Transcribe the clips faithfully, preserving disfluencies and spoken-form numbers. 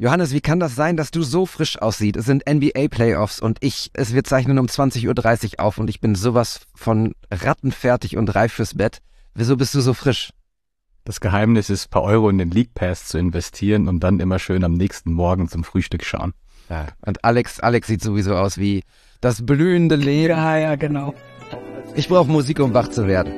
Johannes, wie kann das sein, dass du so frisch aussiehst? Es sind N B A-Playoffs und ich, es wir zeichnen um zwanzig Uhr dreißig auf und ich bin sowas von rattenfertig und reif fürs Bett. Wieso bist du so frisch? Das Geheimnis ist, ein paar Euro in den League Pass zu investieren und dann immer schön am nächsten Morgen zum Frühstück schauen. Ja, und Alex, Alex sieht sowieso aus wie das blühende Leben. Ja, ja, genau. Ich brauche Musik, um wach zu werden.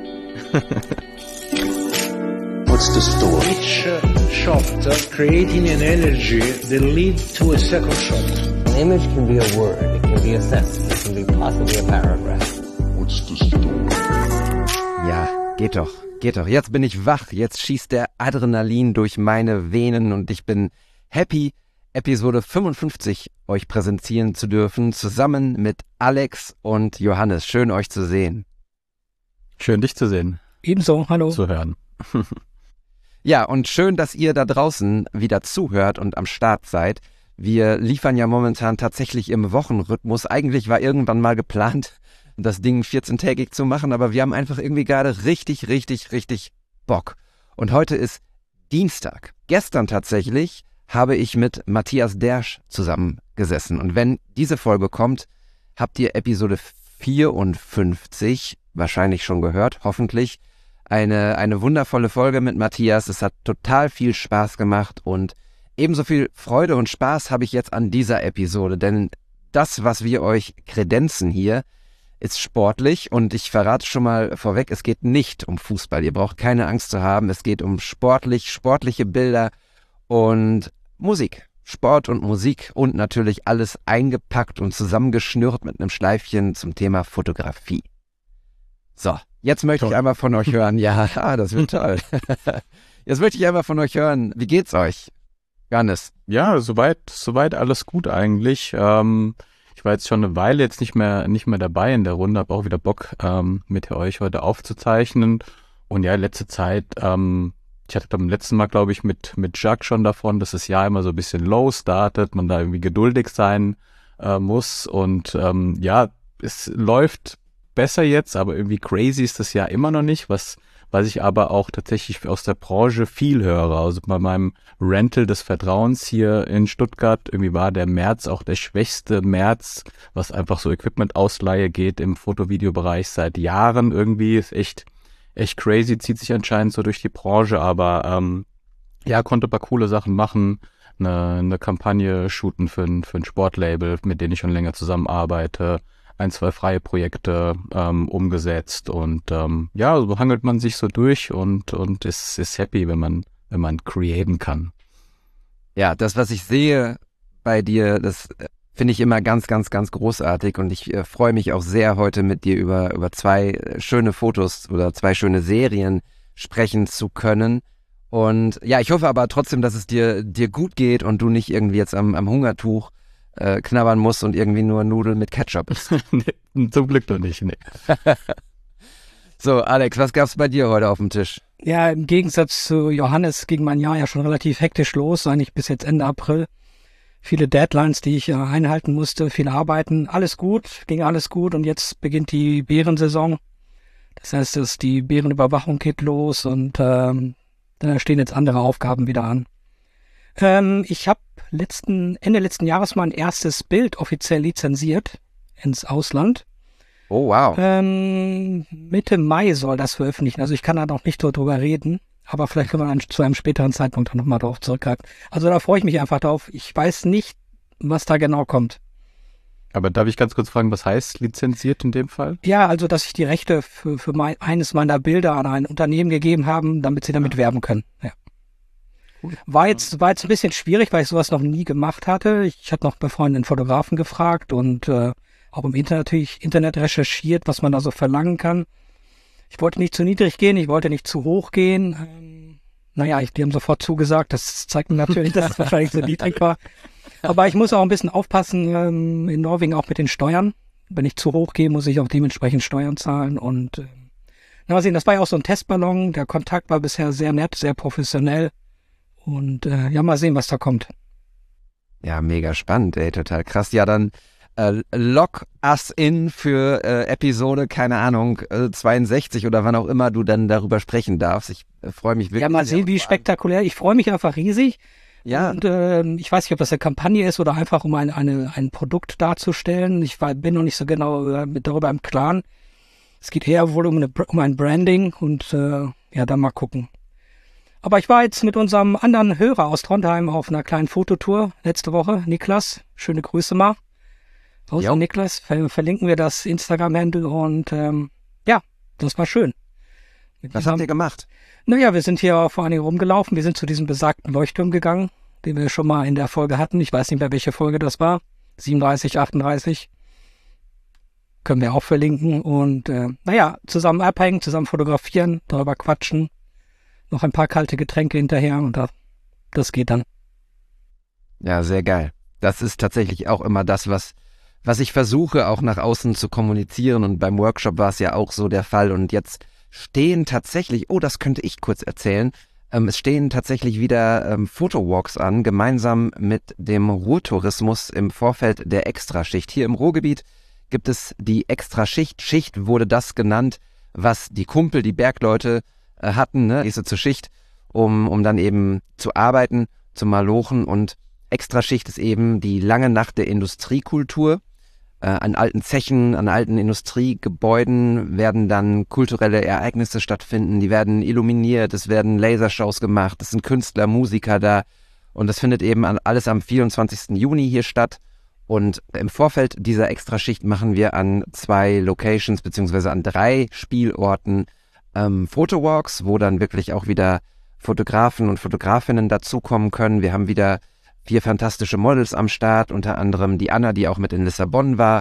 What's the story? Each uh, shot uh, creating an energy that leads to a second shot. An image can be a word, it can be a sentence, it can be possibly a paragraph. What's the story? Ja, geht doch, geht doch. Jetzt bin ich wach, jetzt schießt der Adrenalin durch meine Venen und ich bin happy, Episode fünfundfünfzig euch präsentieren zu dürfen, zusammen mit Alex und Johannes. Schön, euch zu sehen. Schön, dich zu sehen. Ebenso, hallo. Zu hören. Ja, und schön, dass ihr da draußen wieder zuhört und am Start seid. Wir liefern ja momentan tatsächlich im Wochenrhythmus. Eigentlich war irgendwann mal geplant, das Ding vierzehntägig zu machen, aber wir haben einfach irgendwie gerade richtig, richtig, richtig Bock. Und heute ist Dienstag. Gestern tatsächlich habe ich mit Matthias Dersch zusammengesessen. Und wenn diese Folge kommt, habt ihr Episode vierundfünfzig wahrscheinlich schon gehört, hoffentlich. Eine, eine wundervolle Folge mit Matthias. Es hat total viel Spaß gemacht und ebenso viel Freude und Spaß habe ich jetzt an dieser Episode, denn das, was wir euch kredenzen hier, ist sportlich und ich verrate schon mal vorweg, es geht nicht um Fußball. Ihr braucht keine Angst zu haben. Es geht um sportlich, sportliche Bilder und Musik. Sport und Musik und natürlich alles eingepackt und zusammengeschnürt mit einem Schleifchen zum Thema Fotografie. So, jetzt möchte toll. ich einmal von euch hören. Ja, das wird toll. Jetzt möchte ich einmal von euch hören. Wie geht's euch, Johannes? Ja, soweit, soweit alles gut eigentlich. Ähm, ich war jetzt schon eine Weile jetzt nicht mehr, nicht mehr dabei in der Runde, habe auch wieder Bock, ähm, mit euch heute aufzuzeichnen. Und ja, letzte Zeit, ähm, ich hatte beim letzten Mal, glaube ich, mit, mit Jacques schon davon, dass das Jahr immer so ein bisschen low startet, man da irgendwie geduldig sein äh, muss. Und ähm, ja, es läuft besser jetzt, aber irgendwie crazy ist das Jahr immer noch nicht, was, was ich aber auch tatsächlich aus der Branche viel höre. Also bei meinem Rental des Vertrauens hier in Stuttgart, irgendwie war der März auch der schwächste März, was einfach so Equipment-Ausleihe geht im Foto-Video-Bereich seit Jahren irgendwie. Ist echt, echt crazy, zieht sich anscheinend so durch die Branche, aber ähm, ja, konnte ein paar coole Sachen machen, eine, eine Kampagne shooten für ein, für ein Sportlabel, mit dem ich schon länger zusammenarbeite, ein, zwei freie Projekte ähm, umgesetzt und ähm, ja, so hangelt man sich so durch und und ist ist happy, wenn man wenn man createn kann. Ja, das, was ich sehe bei dir, das finde ich immer ganz, ganz, ganz großartig und ich äh, freue mich auch sehr, heute mit dir über über zwei schöne Fotos oder zwei schöne Serien sprechen zu können. Und ja, ich hoffe aber trotzdem, dass es dir dir gut geht und du nicht irgendwie jetzt am, am Hungertuch Äh, knabbern muss und irgendwie nur Nudeln mit Ketchup ist. Nee, zum Glück noch nicht, nee. So, Alex, was gab's bei dir heute auf dem Tisch? Ja, im Gegensatz zu Johannes ging mein Jahr ja schon relativ hektisch los, eigentlich bis jetzt Ende April. Viele Deadlines, die ich äh, einhalten musste, viel Arbeiten, alles gut, ging alles gut und jetzt beginnt die Bärensaison. Das heißt, dass die Bärenüberwachung geht los und ähm, da stehen jetzt andere Aufgaben wieder an. Ähm, ich habe letzten, Ende letzten Jahres mein erstes Bild offiziell lizenziert ins Ausland. Oh, wow. Ähm, Mitte Mai soll das veröffentlichen. Also ich kann da noch nicht drüber reden, aber vielleicht können wir dann zu einem späteren Zeitpunkt auch nochmal drauf zurückgreifen. Also da freue ich mich einfach drauf. Ich weiß nicht, was da genau kommt. Aber darf ich ganz kurz fragen, was heißt lizenziert in dem Fall? Ja, also dass ich die Rechte für, für mein, eines meiner Bilder an ein Unternehmen gegeben haben, damit sie damit werben können. Ja. War jetzt, war jetzt ein bisschen schwierig, weil ich sowas noch nie gemacht hatte. Ich hatte noch bei Freunden einen Fotografen gefragt und äh, auch im Internet natürlich Internet recherchiert, was man da so verlangen kann. Ich wollte nicht zu niedrig gehen, ich wollte nicht zu hoch gehen. Ähm, naja, ich, die haben sofort zugesagt. Das zeigt mir natürlich, dass es wahrscheinlich zu niedrig war. Aber ich muss auch ein bisschen aufpassen, ähm, in Norwegen auch mit den Steuern. Wenn ich zu hoch gehe, muss ich auch dementsprechend Steuern zahlen. Und äh, na, mal sehen, das war ja auch so ein Testballon. Der Kontakt war bisher sehr nett, sehr professionell. Und äh, ja, mal sehen, was da kommt. Ja, mega spannend, ey, total krass. Ja, dann äh, lock us in für äh, Episode, keine Ahnung, äh, zweiundsechzig oder wann auch immer du dann darüber sprechen darfst. Ich äh, freue mich wirklich. Ja, mal sehen, wie spektakulär. Ich freue mich einfach riesig, Ja. Und äh, ich weiß nicht, ob das eine Kampagne ist oder einfach um ein, eine, ein Produkt darzustellen. Ich war, bin noch nicht so genau äh, mit darüber im Klaren. Es geht eher wohl um, eine, um ein Branding und äh, ja, dann mal gucken. Aber ich war jetzt mit unserem anderen Hörer aus Trondheim auf einer kleinen Fototour letzte Woche. Niklas, schöne Grüße mal. Raus an Niklas, ver verlinken wir das Instagram-Handle und ähm, ja, das war schön. Mit Was diesem, habt ihr gemacht? Naja, wir sind hier vor allen Dingen rumgelaufen. Wir sind zu diesem besagten Leuchtturm gegangen, den wir schon mal in der Folge hatten. Ich weiß nicht mehr, welche Folge das war. siebenunddreißig, achtunddreißig. Können wir auch verlinken. Und äh, naja, zusammen abhängen, zusammen fotografieren, darüber quatschen. Noch ein paar kalte Getränke hinterher und das, das geht dann. Ja, sehr geil. Das ist tatsächlich auch immer das, was, was ich versuche, auch nach außen zu kommunizieren. Und beim Workshop war es ja auch so der Fall. Und jetzt stehen tatsächlich, oh, das könnte ich kurz erzählen, ähm, es stehen tatsächlich wieder ähm, Fotowalks an, gemeinsam mit dem Ruhrtourismus im Vorfeld der Extraschicht. Hier im Ruhrgebiet gibt es die Extraschicht. Schicht wurde das genannt, was die Kumpel, die Bergleute äh, hatten, ne? Gehst du zur Schicht, um, um dann eben zu arbeiten, zu malochen. Und Extraschicht ist eben die lange Nacht der Industriekultur. Äh, an alten Zechen, an alten Industriegebäuden werden dann kulturelle Ereignisse stattfinden, die werden illuminiert, es werden Lasershows gemacht, es sind Künstler, Musiker da und das findet eben an, alles am vierundzwanzigsten Juni hier statt. Und im Vorfeld dieser Extraschicht machen wir an zwei Locations beziehungsweise an drei Spielorten ähm, Fotowalks, wo dann wirklich auch wieder Fotografen und Fotografinnen dazukommen können. Wir haben wieder vier fantastische Models am Start, unter anderem die Anna, die auch mit in Lissabon war.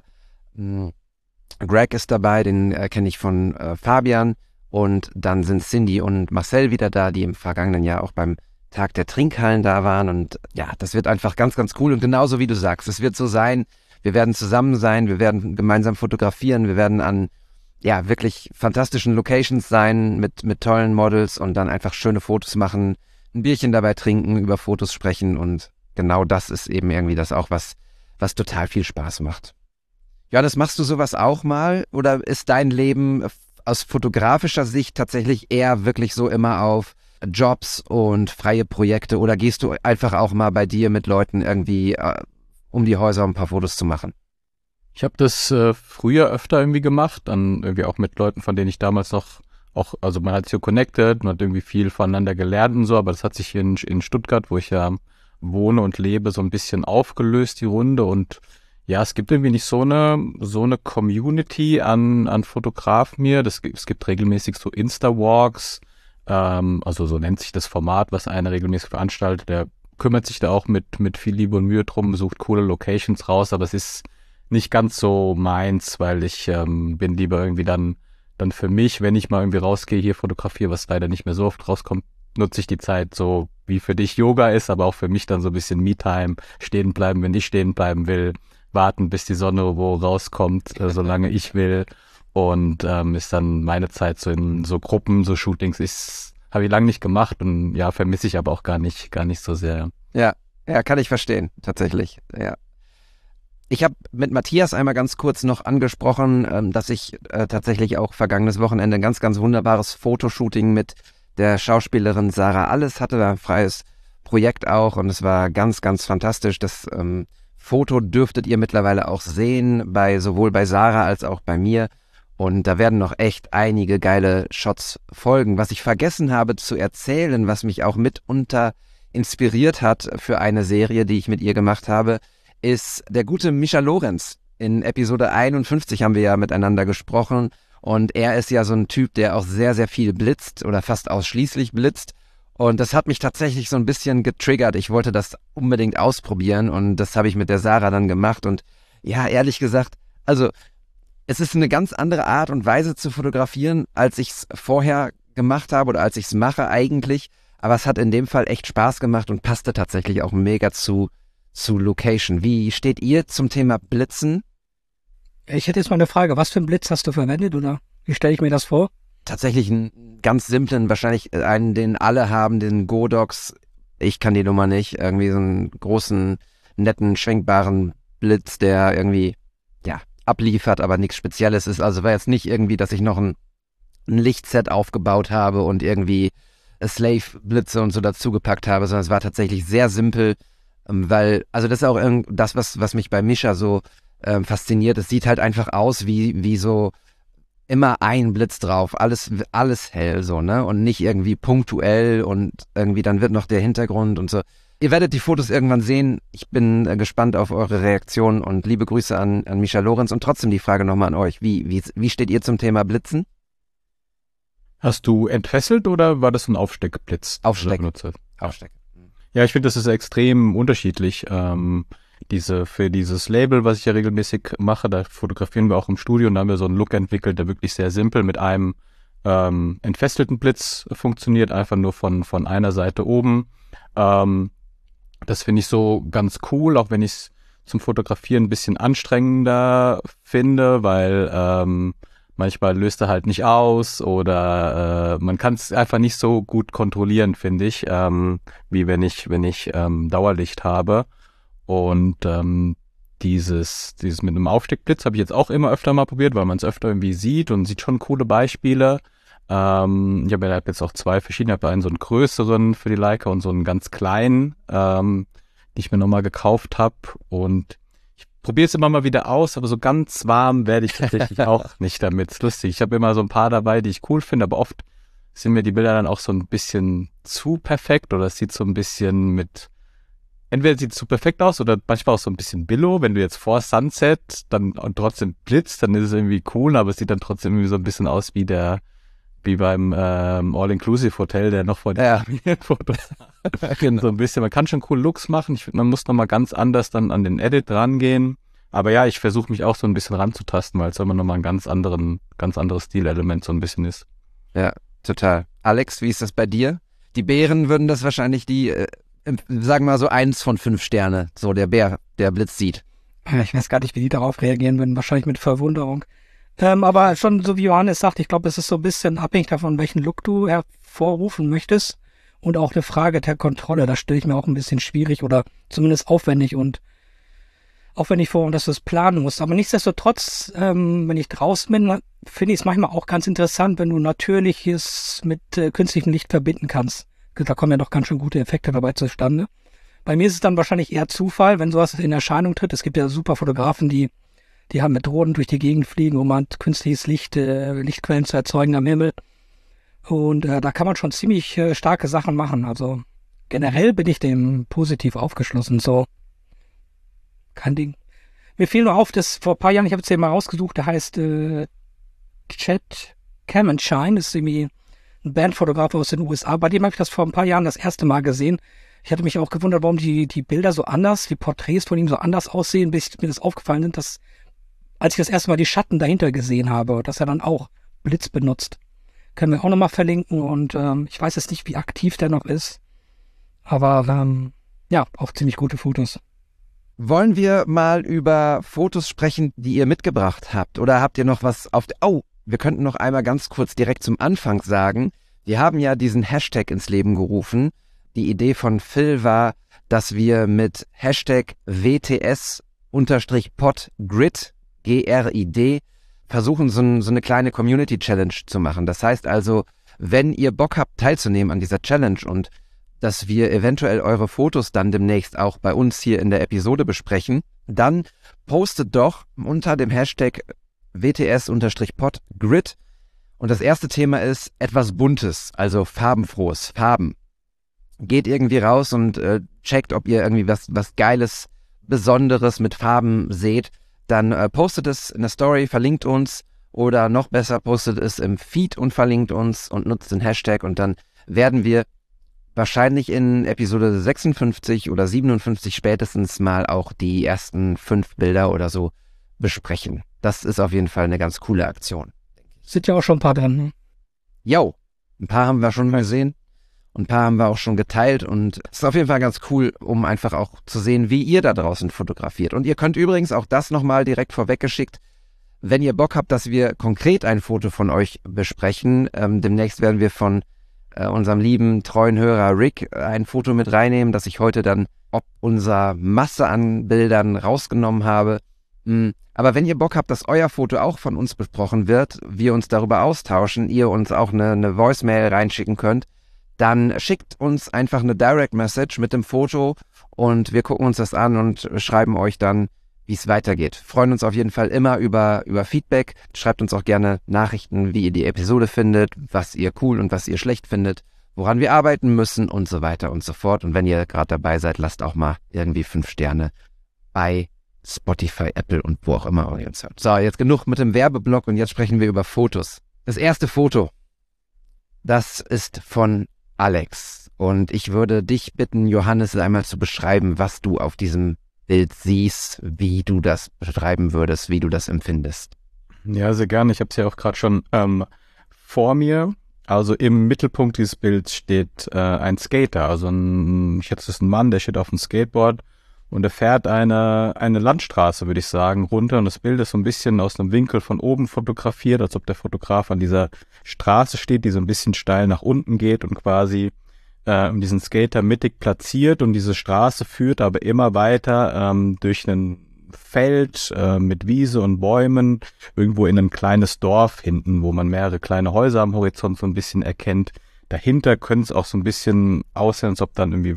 Greg ist dabei, den äh, kenne ich von äh, Fabian. Und dann sind Cindy und Marcel wieder da, die im vergangenen Jahr auch beim Tag der Trinkhallen da waren. Und ja, das wird einfach ganz, ganz cool. Und genauso wie du sagst, es wird so sein, wir werden zusammen sein, wir werden gemeinsam fotografieren, wir werden an ja wirklich fantastischen Locations sein mit, mit tollen Models und dann einfach schöne Fotos machen, ein Bierchen dabei trinken, über Fotos sprechen und genau das ist eben irgendwie das auch, was, was total viel Spaß macht. Johannes, machst du sowas auch mal oder ist dein Leben aus fotografischer Sicht tatsächlich eher wirklich so immer auf Jobs und freie Projekte oder gehst du einfach auch mal bei dir mit Leuten irgendwie äh, um die Häuser, um ein paar Fotos zu machen? Ich habe das äh, früher öfter irgendwie gemacht, dann irgendwie auch mit Leuten, von denen ich damals noch auch, also man hat sich so connected, man hat irgendwie viel voneinander gelernt und so, aber das hat sich hier in, in Stuttgart, wo ich ja wohne und lebe, so ein bisschen aufgelöst, die Runde. Und ja, es gibt irgendwie nicht so eine so eine Community an an Fotografen mir. Das, es gibt regelmäßig so Insta-Walks, ähm, also so nennt sich das Format, was einer regelmäßig veranstaltet. Der kümmert sich da auch mit mit viel Liebe und Mühe drum, sucht coole Locations raus, aber es ist nicht ganz so meins, weil ich ähm, bin lieber irgendwie dann dann für mich, wenn ich mal irgendwie rausgehe, hier fotografiere, was leider nicht mehr so oft rauskommt, nutze ich die Zeit so, wie für dich Yoga ist, aber auch für mich dann so ein bisschen Me-Time, stehen bleiben, wenn ich stehen bleiben will, warten, bis die Sonne wo rauskommt, äh, solange ich will. Und ähm, ist dann meine Zeit so in so Gruppen, so Shootings, ist habe ich lange nicht gemacht und ja, vermisse ich aber auch gar nicht, gar nicht so sehr. Ja, ja, kann ich verstehen, tatsächlich, ja. Ich habe mit Matthias einmal ganz kurz noch angesprochen, ähm, dass ich äh, tatsächlich auch vergangenes Wochenende ein ganz, ganz wunderbares Fotoshooting mit der Schauspielerin Sarah Alles hatte, da ein freies Projekt auch und es war ganz, ganz fantastisch. Das ähm, Foto dürftet ihr mittlerweile auch sehen, bei sowohl bei Sarah als auch bei mir und da werden noch echt einige geile Shots folgen. Was ich vergessen habe zu erzählen, was mich auch mitunter inspiriert hat für eine Serie, die ich mit ihr gemacht habe, ist der gute Mischa Lorenz. In Episode einundfünfzig haben wir ja miteinander gesprochen und er ist ja so ein Typ, der auch sehr, sehr viel blitzt oder fast ausschließlich blitzt und das hat mich tatsächlich so ein bisschen getriggert. Ich wollte das unbedingt ausprobieren und das habe ich mit der Sarah dann gemacht und ja, ehrlich gesagt, also es ist eine ganz andere Art und Weise zu fotografieren, als ich es vorher gemacht habe oder als ich es mache eigentlich, aber es hat in dem Fall echt Spaß gemacht und passte tatsächlich auch mega zu zu Location. Wie steht ihr zum Thema Blitzen? Ich hätte jetzt mal eine Frage. Was für einen Blitz hast du verwendet oder wie stelle ich mir das vor? Tatsächlich einen ganz simplen, wahrscheinlich einen, den alle haben, den Godox. Ich kann die Nummer nicht. Irgendwie so einen großen, netten, schwenkbaren Blitz, der irgendwie, ja, abliefert, aber nichts Spezielles ist. Also war jetzt nicht irgendwie, dass ich noch ein, ein Lichtset aufgebaut habe und irgendwie Slave-Blitze und so dazugepackt habe, sondern es war tatsächlich sehr simpel, ähm, weil, also das ist auch irgend, das, was, was mich bei Mischa so ähm, fasziniert. Es sieht halt einfach aus wie, wie so immer ein Blitz drauf, alles, alles hell so, ne? Und nicht irgendwie punktuell und irgendwie dann wird noch der Hintergrund und so. Ihr werdet die Fotos irgendwann sehen. Ich bin äh, gespannt auf eure Reaktion und liebe Grüße an, an Mischa Lorenz und trotzdem die Frage nochmal an euch. Wie, wie, wie steht ihr zum Thema Blitzen? Hast du entfesselt oder war das ein Aufsteckblitz? Aufsteck. Aufsteck. Ja, ich finde, das ist extrem unterschiedlich. Ähm, diese, für dieses Label, was ich ja regelmäßig mache, da fotografieren wir auch im Studio und da haben wir so einen Look entwickelt, der wirklich sehr simpel mit einem ähm, entfesselten Blitz funktioniert, einfach nur von, von einer Seite oben. Ähm, das finde ich so ganz cool, auch wenn ich es zum Fotografieren ein bisschen anstrengender finde, weil ähm, manchmal löst er halt nicht aus oder äh, man kann es einfach nicht so gut kontrollieren, finde ich, ähm, wie wenn ich, wenn ich ähm, Dauerlicht habe. Und ähm, dieses, dieses mit einem Aufsteckblitz habe ich jetzt auch immer öfter mal probiert, weil man es öfter irgendwie sieht und sieht schon coole Beispiele. Ähm, ich habe ja jetzt auch zwei verschiedene, ich habe einen so einen größeren für die Leica und so einen ganz kleinen, ähm, die ich mir nochmal gekauft habe. Und ich probiere es immer mal wieder aus, aber so ganz warm werde ich tatsächlich auch nicht damit. Ist lustig. Ich habe immer so ein paar dabei, die ich cool finde, aber oft sind mir die Bilder dann auch so ein bisschen zu perfekt oder es sieht so ein bisschen mit, entweder sieht es zu perfekt aus oder manchmal auch so ein bisschen billow. Wenn du jetzt vor Sunset dann und trotzdem blitzt, dann ist es irgendwie cool, aber es sieht dann trotzdem irgendwie so ein bisschen aus wie der, wie beim ähm, All-Inclusive-Hotel, der noch vor den Ja. Fotos Genau. so ein bisschen. Man kann schon coole Looks machen. Ich finde, man muss nochmal ganz anders dann an den Edit rangehen. Aber ja, ich versuche mich auch so ein bisschen ranzutasten, weil es immer nochmal ein ganz anderen, ganz anderes Stilelement so ein bisschen ist. Ja, total. Alex, wie ist das bei dir? Die Bären würden das wahrscheinlich die, äh, sagen wir mal so eins von fünf Sterne, so der Bär, der Blitz sieht. Ich weiß gar nicht, wie die darauf reagieren würden. Wahrscheinlich mit Verwunderung. Ähm, aber schon so wie Johannes sagt, ich glaube, es ist so ein bisschen abhängig davon, welchen Look du hervorrufen möchtest. Und auch eine Frage der Kontrolle. Das stelle ich mir auch ein bisschen schwierig oder zumindest aufwendig und aufwendig vor, dass du es planen musst. Aber nichtsdestotrotz, ähm, wenn ich draußen bin, finde ich es manchmal auch ganz interessant, wenn du Natürliches mit äh, künstlichem Licht verbinden kannst. Da kommen ja doch ganz schön gute Effekte dabei zustande. Bei mir ist es dann wahrscheinlich eher Zufall, wenn sowas in Erscheinung tritt. Es gibt ja super Fotografen, die die haben mit Drohnen durch die Gegend fliegen, um halt künstliches Licht, äh, Lichtquellen zu erzeugen am Himmel. Und äh, da kann man schon ziemlich äh, starke Sachen machen. Also generell bin ich dem positiv aufgeschlossen. So, kein Ding. Mir fiel nur auf, dass vor ein paar Jahren, ich habe jetzt den mal rausgesucht, der heißt äh, Chad Kamenschein, das ist irgendwie ein Bandfotograf aus den U S A. Bei dem habe ich das vor ein paar Jahren das erste Mal gesehen. Ich hatte mich auch gewundert, warum die, die Bilder so anders, die Porträts von ihm so anders aussehen, bis mir das aufgefallen sind, dass als ich das erste Mal die Schatten dahinter gesehen habe, dass er dann auch Blitz benutzt. Können wir auch nochmal verlinken und ähm, ich weiß jetzt nicht, wie aktiv der noch ist, aber ähm, ja, auch ziemlich gute Fotos. Wollen wir mal über Fotos sprechen, die ihr mitgebracht habt? Oder habt ihr noch was auf der... Oh, wir könnten noch einmal ganz kurz direkt zum Anfang sagen, wir haben ja diesen Hashtag ins Leben gerufen. Die Idee von Phil war, dass wir mit Hashtag W T S Pod Grid G R I D versuchen, so, ein, so eine kleine Community-Challenge zu machen. Das heißt also, wenn ihr Bock habt, teilzunehmen an dieser Challenge und dass wir eventuell eure Fotos dann demnächst auch bei uns hier in der Episode besprechen, dann postet doch unter dem Hashtag W T S Pod Grid. Und das erste Thema ist etwas Buntes, also farbenfrohes, Farben. Geht irgendwie raus und äh, checkt, ob ihr irgendwie was, was Geiles, Besonderes mit Farben seht. Dann äh, postet es in der Story, verlinkt uns oder noch besser, postet es im Feed und verlinkt uns und nutzt den Hashtag und dann werden wir wahrscheinlich in Episode sechsundfünfzig oder siebenundfünfzig spätestens mal auch die ersten fünf Bilder oder so besprechen. Das ist auf jeden Fall eine ganz coole Aktion. Sind ja auch schon ein paar drin. Ne? Jo, ein paar haben wir schon mal gesehen. Und ein paar haben wir auch schon geteilt und es ist auf jeden Fall ganz cool, um einfach auch zu sehen, wie ihr da draußen fotografiert. Und ihr könnt übrigens auch das nochmal direkt vorweggeschickt, wenn ihr Bock habt, dass wir konkret ein Foto von euch besprechen. Ähm, demnächst werden wir von äh, unserem lieben, treuen Hörer Rick ein Foto mit reinnehmen, das ich heute dann ob unserer Masse an Bildern rausgenommen habe. Mhm. Aber wenn ihr Bock habt, dass euer Foto auch von uns besprochen wird, wir uns darüber austauschen, ihr uns auch eine, eine Voicemail reinschicken könnt, dann schickt uns einfach eine Direct Message mit dem Foto und wir gucken uns das an und schreiben euch dann, wie es weitergeht. Freuen uns auf jeden Fall immer über, über Feedback. Schreibt uns auch gerne Nachrichten, wie ihr die Episode findet, was ihr cool und was ihr schlecht findet, woran wir arbeiten müssen und so weiter und so fort. Und wenn ihr gerade dabei seid, lasst auch mal irgendwie fünf Sterne bei Spotify, Apple und wo auch immer ihr uns hört. So, jetzt genug mit dem Werbeblock und jetzt sprechen wir über Fotos. Das erste Foto, das ist von Alex. Und ich würde dich bitten, Johannes, einmal zu beschreiben, was du auf diesem Bild siehst, wie du das beschreiben würdest, wie du das empfindest. Ja, sehr gerne. Ich habe es ja auch gerade schon ähm, vor mir. Also im Mittelpunkt dieses Bilds steht äh, ein Skater, also ein, ich schätze, das ist ein Mann, der steht auf dem Skateboard und er fährt eine eine Landstraße, würde ich sagen, runter. Und das Bild ist so ein bisschen aus einem Winkel von oben fotografiert, als ob der Fotograf an dieser Straße steht, die so ein bisschen steil nach unten geht und quasi äh, diesen Skater mittig platziert. Und diese Straße führt aber immer weiter ähm, durch ein Feld äh, mit Wiese und Bäumen, irgendwo in ein kleines Dorf hinten, wo man mehrere kleine Häuser am Horizont so ein bisschen erkennt. Dahinter könnte es auch so ein bisschen aussehen, als ob dann irgendwie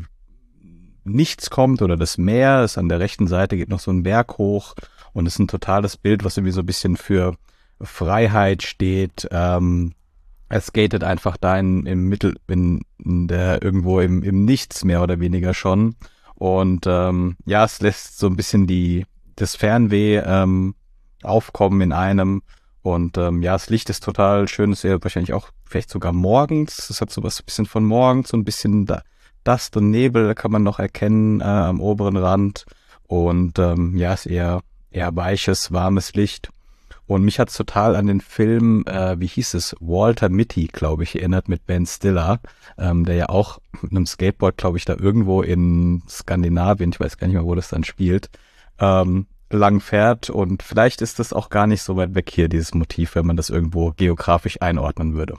nichts kommt oder das Meer ist. An der rechten Seite geht noch so ein Berg hoch und es ist ein totales Bild, was irgendwie so ein bisschen für Freiheit steht. Ähm, er skatet einfach da in, im Mittel, in, in der irgendwo im, im Nichts mehr oder weniger schon. Und ähm, ja, es lässt so ein bisschen die das Fernweh ähm, aufkommen in einem. Und ähm, ja, das Licht ist total schön. Es ist ja wahrscheinlich auch vielleicht sogar morgens. Es hat so was ein bisschen von morgens, so ein bisschen da, Dust und Nebel kann man noch erkennen äh, am oberen Rand. Und ähm, ja, es ist eher, eher weiches, warmes Licht. Und mich hat es total an den Film, äh, wie hieß es, Walter Mitty, glaube ich, erinnert mit Ben Stiller, ähm, der ja auch mit einem Skateboard, glaube ich, da irgendwo in Skandinavien, ich weiß gar nicht mehr, wo das dann spielt, ähm, lang fährt. Und vielleicht ist das auch gar nicht so weit weg hier, dieses Motiv, wenn man das irgendwo geografisch einordnen würde.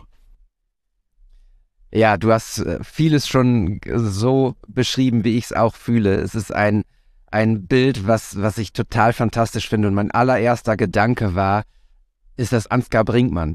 Ja, du hast vieles schon so beschrieben, wie ich es auch fühle. Es ist ein, ein Bild, was, was ich total fantastisch finde. Und mein allererster Gedanke war, ist das Ansgar Brinkmann?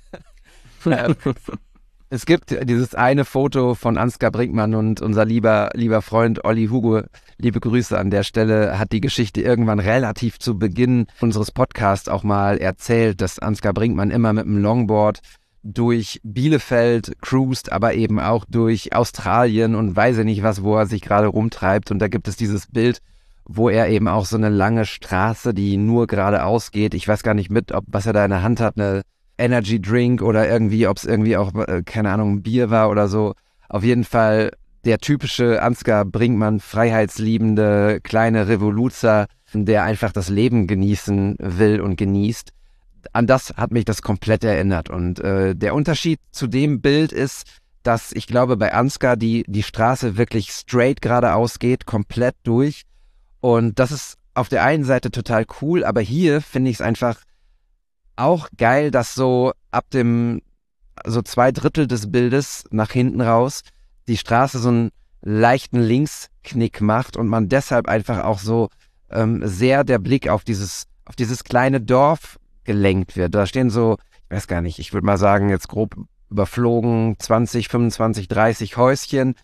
Es gibt dieses eine Foto von Ansgar Brinkmann und unser lieber, lieber Freund Olli Hugo, liebe Grüße an der Stelle, hat die Geschichte irgendwann relativ zu Beginn unseres Podcasts auch mal erzählt, dass Ansgar Brinkmann immer mit dem Longboard durch Bielefeld cruist, aber eben auch durch Australien und weiß ich nicht was, wo er sich gerade rumtreibt. Und da gibt es dieses Bild, wo er eben auch so eine lange Straße, die nur geradeaus geht. Ich weiß gar nicht mit, ob was er da in der Hand hat, eine Energy Drink oder irgendwie, ob es irgendwie auch, keine Ahnung, ein Bier war oder so. Auf jeden Fall der typische Ansgar Brinkmann, freiheitsliebende kleine Revoluzer, der einfach das Leben genießen will und genießt. An das hat mich das komplett erinnert. Und äh, der Unterschied zu dem Bild ist, dass ich glaube, bei Ansgar die, die Straße wirklich straight geradeaus geht, komplett durch. Und das ist auf der einen Seite total cool, aber hier finde ich es einfach auch geil, dass so ab dem, so zwei Drittel des Bildes nach hinten raus die Straße so einen leichten Linksknick macht und man deshalb einfach auch so ähm, sehr der Blick auf dieses, auf dieses kleine Dorf gelenkt wird. Da stehen so, ich weiß gar nicht, ich würde mal sagen, jetzt grob überflogen, zwanzig, fünfundzwanzig, dreißig Häuschen.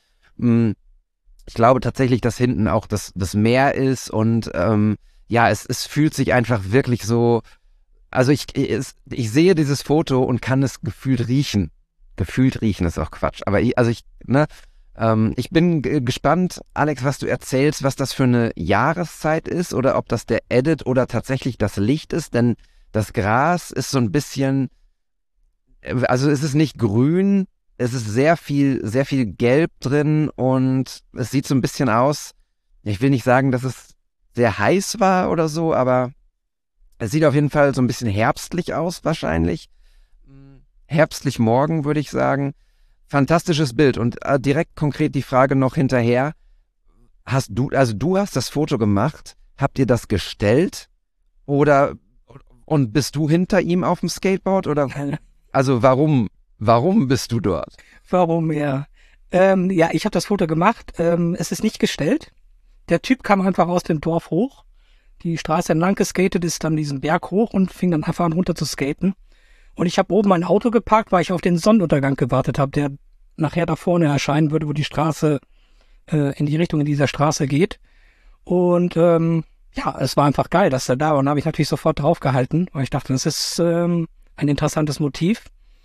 Ich glaube tatsächlich, dass hinten auch das, das Meer ist und ähm, ja, es, es fühlt sich einfach wirklich so, also ich, ich, ich sehe dieses Foto und kann es gefühlt riechen. Gefühlt riechen ist auch Quatsch, aber ich, also ich, ne, ähm, ich bin g- gespannt, Alex, was du erzählst, was das für eine Jahreszeit ist oder ob das der Edit oder tatsächlich das Licht ist, denn das Gras ist so ein bisschen, also es ist nicht grün, es ist sehr viel, sehr viel Gelb drin und es sieht so ein bisschen aus, ich will nicht sagen, dass es sehr heiß war oder so, aber es sieht auf jeden Fall so ein bisschen herbstlich aus wahrscheinlich. Herbstlich morgen, würde ich sagen. Fantastisches Bild und äh, direkt konkret die Frage noch hinterher. Hast du, also du hast das Foto gemacht, habt ihr das gestellt oder und bist du hinter ihm auf dem Skateboard oder? Also warum, warum bist du dort? Warum, ja. Ähm, ja, ich habe das Foto gemacht. Ähm, es ist nicht gestellt. Der Typ kam einfach aus dem Dorf hoch. Die Straße entlang geskatet, ist dann diesen Berg hoch und fing dann einfach an runter zu skaten. Und ich habe oben mein Auto geparkt, weil ich auf den Sonnenuntergang gewartet habe, der nachher da vorne erscheinen würde, wo die Straße äh, in die Richtung in dieser Straße geht. Und ähm, ja, es war einfach geil, dass er da war. Und da habe ich natürlich sofort draufgehalten, weil ich dachte, das ist ähm, ein interessantes Motiv.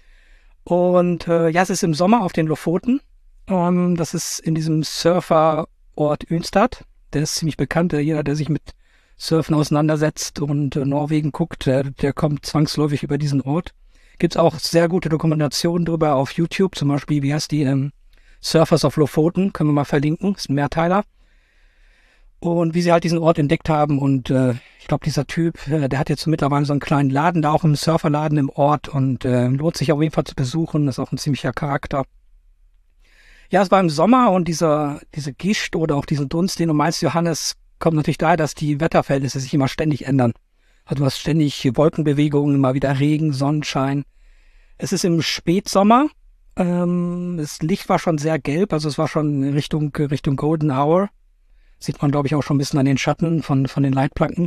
Und äh, ja, es ist im Sommer auf den Lofoten. Ähm, das ist in diesem Surferort Ünstad. Der ist ziemlich bekannt. Jeder, der sich mit Surfen auseinandersetzt und äh, Norwegen guckt, der, der kommt zwangsläufig über diesen Ort. Gibt's auch sehr gute Dokumentationen drüber auf YouTube. Zum Beispiel, wie heißt die? Ähm, Surfers of Lofoten. Können wir mal verlinken. Ist ein Mehrteiler. Und wie sie halt diesen Ort entdeckt haben. Und äh, ich glaube, dieser Typ, äh, der hat jetzt mittlerweile so einen kleinen Laden, da auch im Surferladen im Ort. Und äh, lohnt sich auf jeden Fall zu besuchen. Ist auch ein ziemlicher Charakter. Ja, es war im Sommer und dieser diese Gischt oder auch diesen Dunst, den du meinst, Johannes, kommt natürlich daher, dass die Wetterverhältnisse sich immer ständig ändern. Also du hast ständig Wolkenbewegungen, mal wieder Regen, Sonnenschein. Es ist im Spätsommer. Ähm, das Licht war schon sehr gelb, also es war schon Richtung Richtung Golden Hour. Sieht man, glaube ich, auch schon ein bisschen an den Schatten von, von den Leitplanken.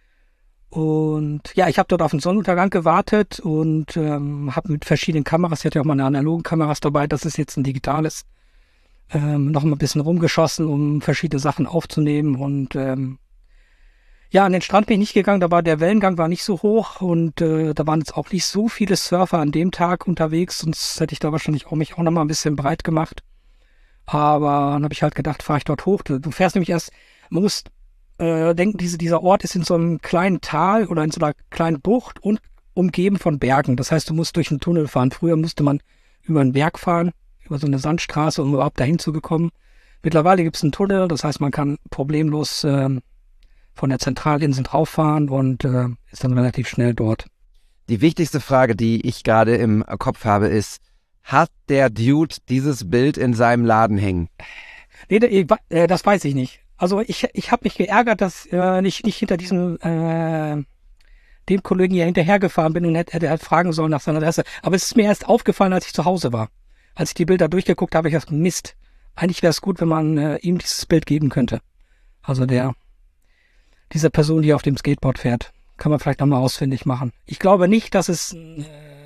Und ja, ich habe dort auf den Sonnenuntergang gewartet und ähm, habe mit verschiedenen Kameras, ich hatte ja auch meine analogen Kameras dabei, das ist jetzt ein digitales, ähm, noch mal ein bisschen rumgeschossen, um verschiedene Sachen aufzunehmen. Und ähm, ja, an den Strand bin ich nicht gegangen, da war der Wellengang war nicht so hoch und äh, da waren jetzt auch nicht so viele Surfer an dem Tag unterwegs, sonst hätte ich da wahrscheinlich auch mich auch noch mal ein bisschen breit gemacht. Aber dann habe ich halt gedacht, fahre ich dort hoch. Du, du fährst nämlich erst, man muss äh, denken, diese, dieser Ort ist in so einem kleinen Tal oder in so einer kleinen Bucht und umgeben von Bergen. Das heißt, du musst durch einen Tunnel fahren. Früher musste man über einen Berg fahren, über so eine Sandstraße, um überhaupt dahin zu bekommen. Mittlerweile gibt es einen Tunnel, das heißt, man kann problemlos äh, von der Zentralinsel drauffahren und äh, ist dann relativ schnell dort. Die wichtigste Frage, die ich gerade im Kopf habe, ist, hat der Dude dieses Bild in seinem Laden hängen? Nee, äh, das weiß ich nicht. Also ich, ich habe mich geärgert, dass äh, ich nicht hinter diesem äh, dem Kollegen hier hinterhergefahren bin und hätte, hätte halt fragen sollen nach seiner Adresse. Aber es ist mir erst aufgefallen, als ich zu Hause war. Als ich die Bilder durchgeguckt habe, habe ich gedacht, Mist. Eigentlich wäre es gut, wenn man äh, ihm dieses Bild geben könnte. Also der diese Person, die auf dem Skateboard fährt, kann man vielleicht nochmal ausfindig machen. Ich glaube nicht, dass es äh,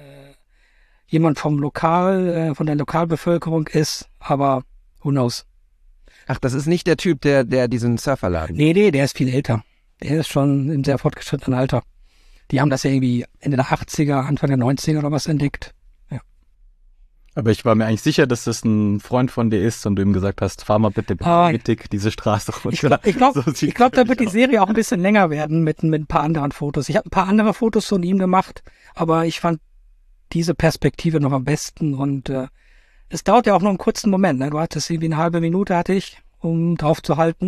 jemand vom Lokal, äh, von der Lokalbevölkerung ist, aber who knows. Ach, das ist nicht der Typ, der, der diesen Surferladen. Nee, nee, der ist viel älter. Der ist schon im sehr fortgeschrittenen Alter. Die haben das ja irgendwie Ende der achtziger, Anfang der neunziger oder was entdeckt. Ja. Aber ich war mir eigentlich sicher, dass das ein Freund von dir ist und du ihm gesagt hast, fahr mal bitte Ah, mittig diese Straße runter. Ich glaube, ich glaub, So sieht's ich glaub, da wird die aus. Serie auch ein bisschen länger werden mit, mit ein paar anderen Fotos. Ich habe ein paar andere Fotos von ihm gemacht, aber ich fand diese Perspektive noch am besten und äh, es dauert ja auch nur einen kurzen Moment. Ne? Du hattest irgendwie eine halbe Minute, hatte ich, um drauf zu halten.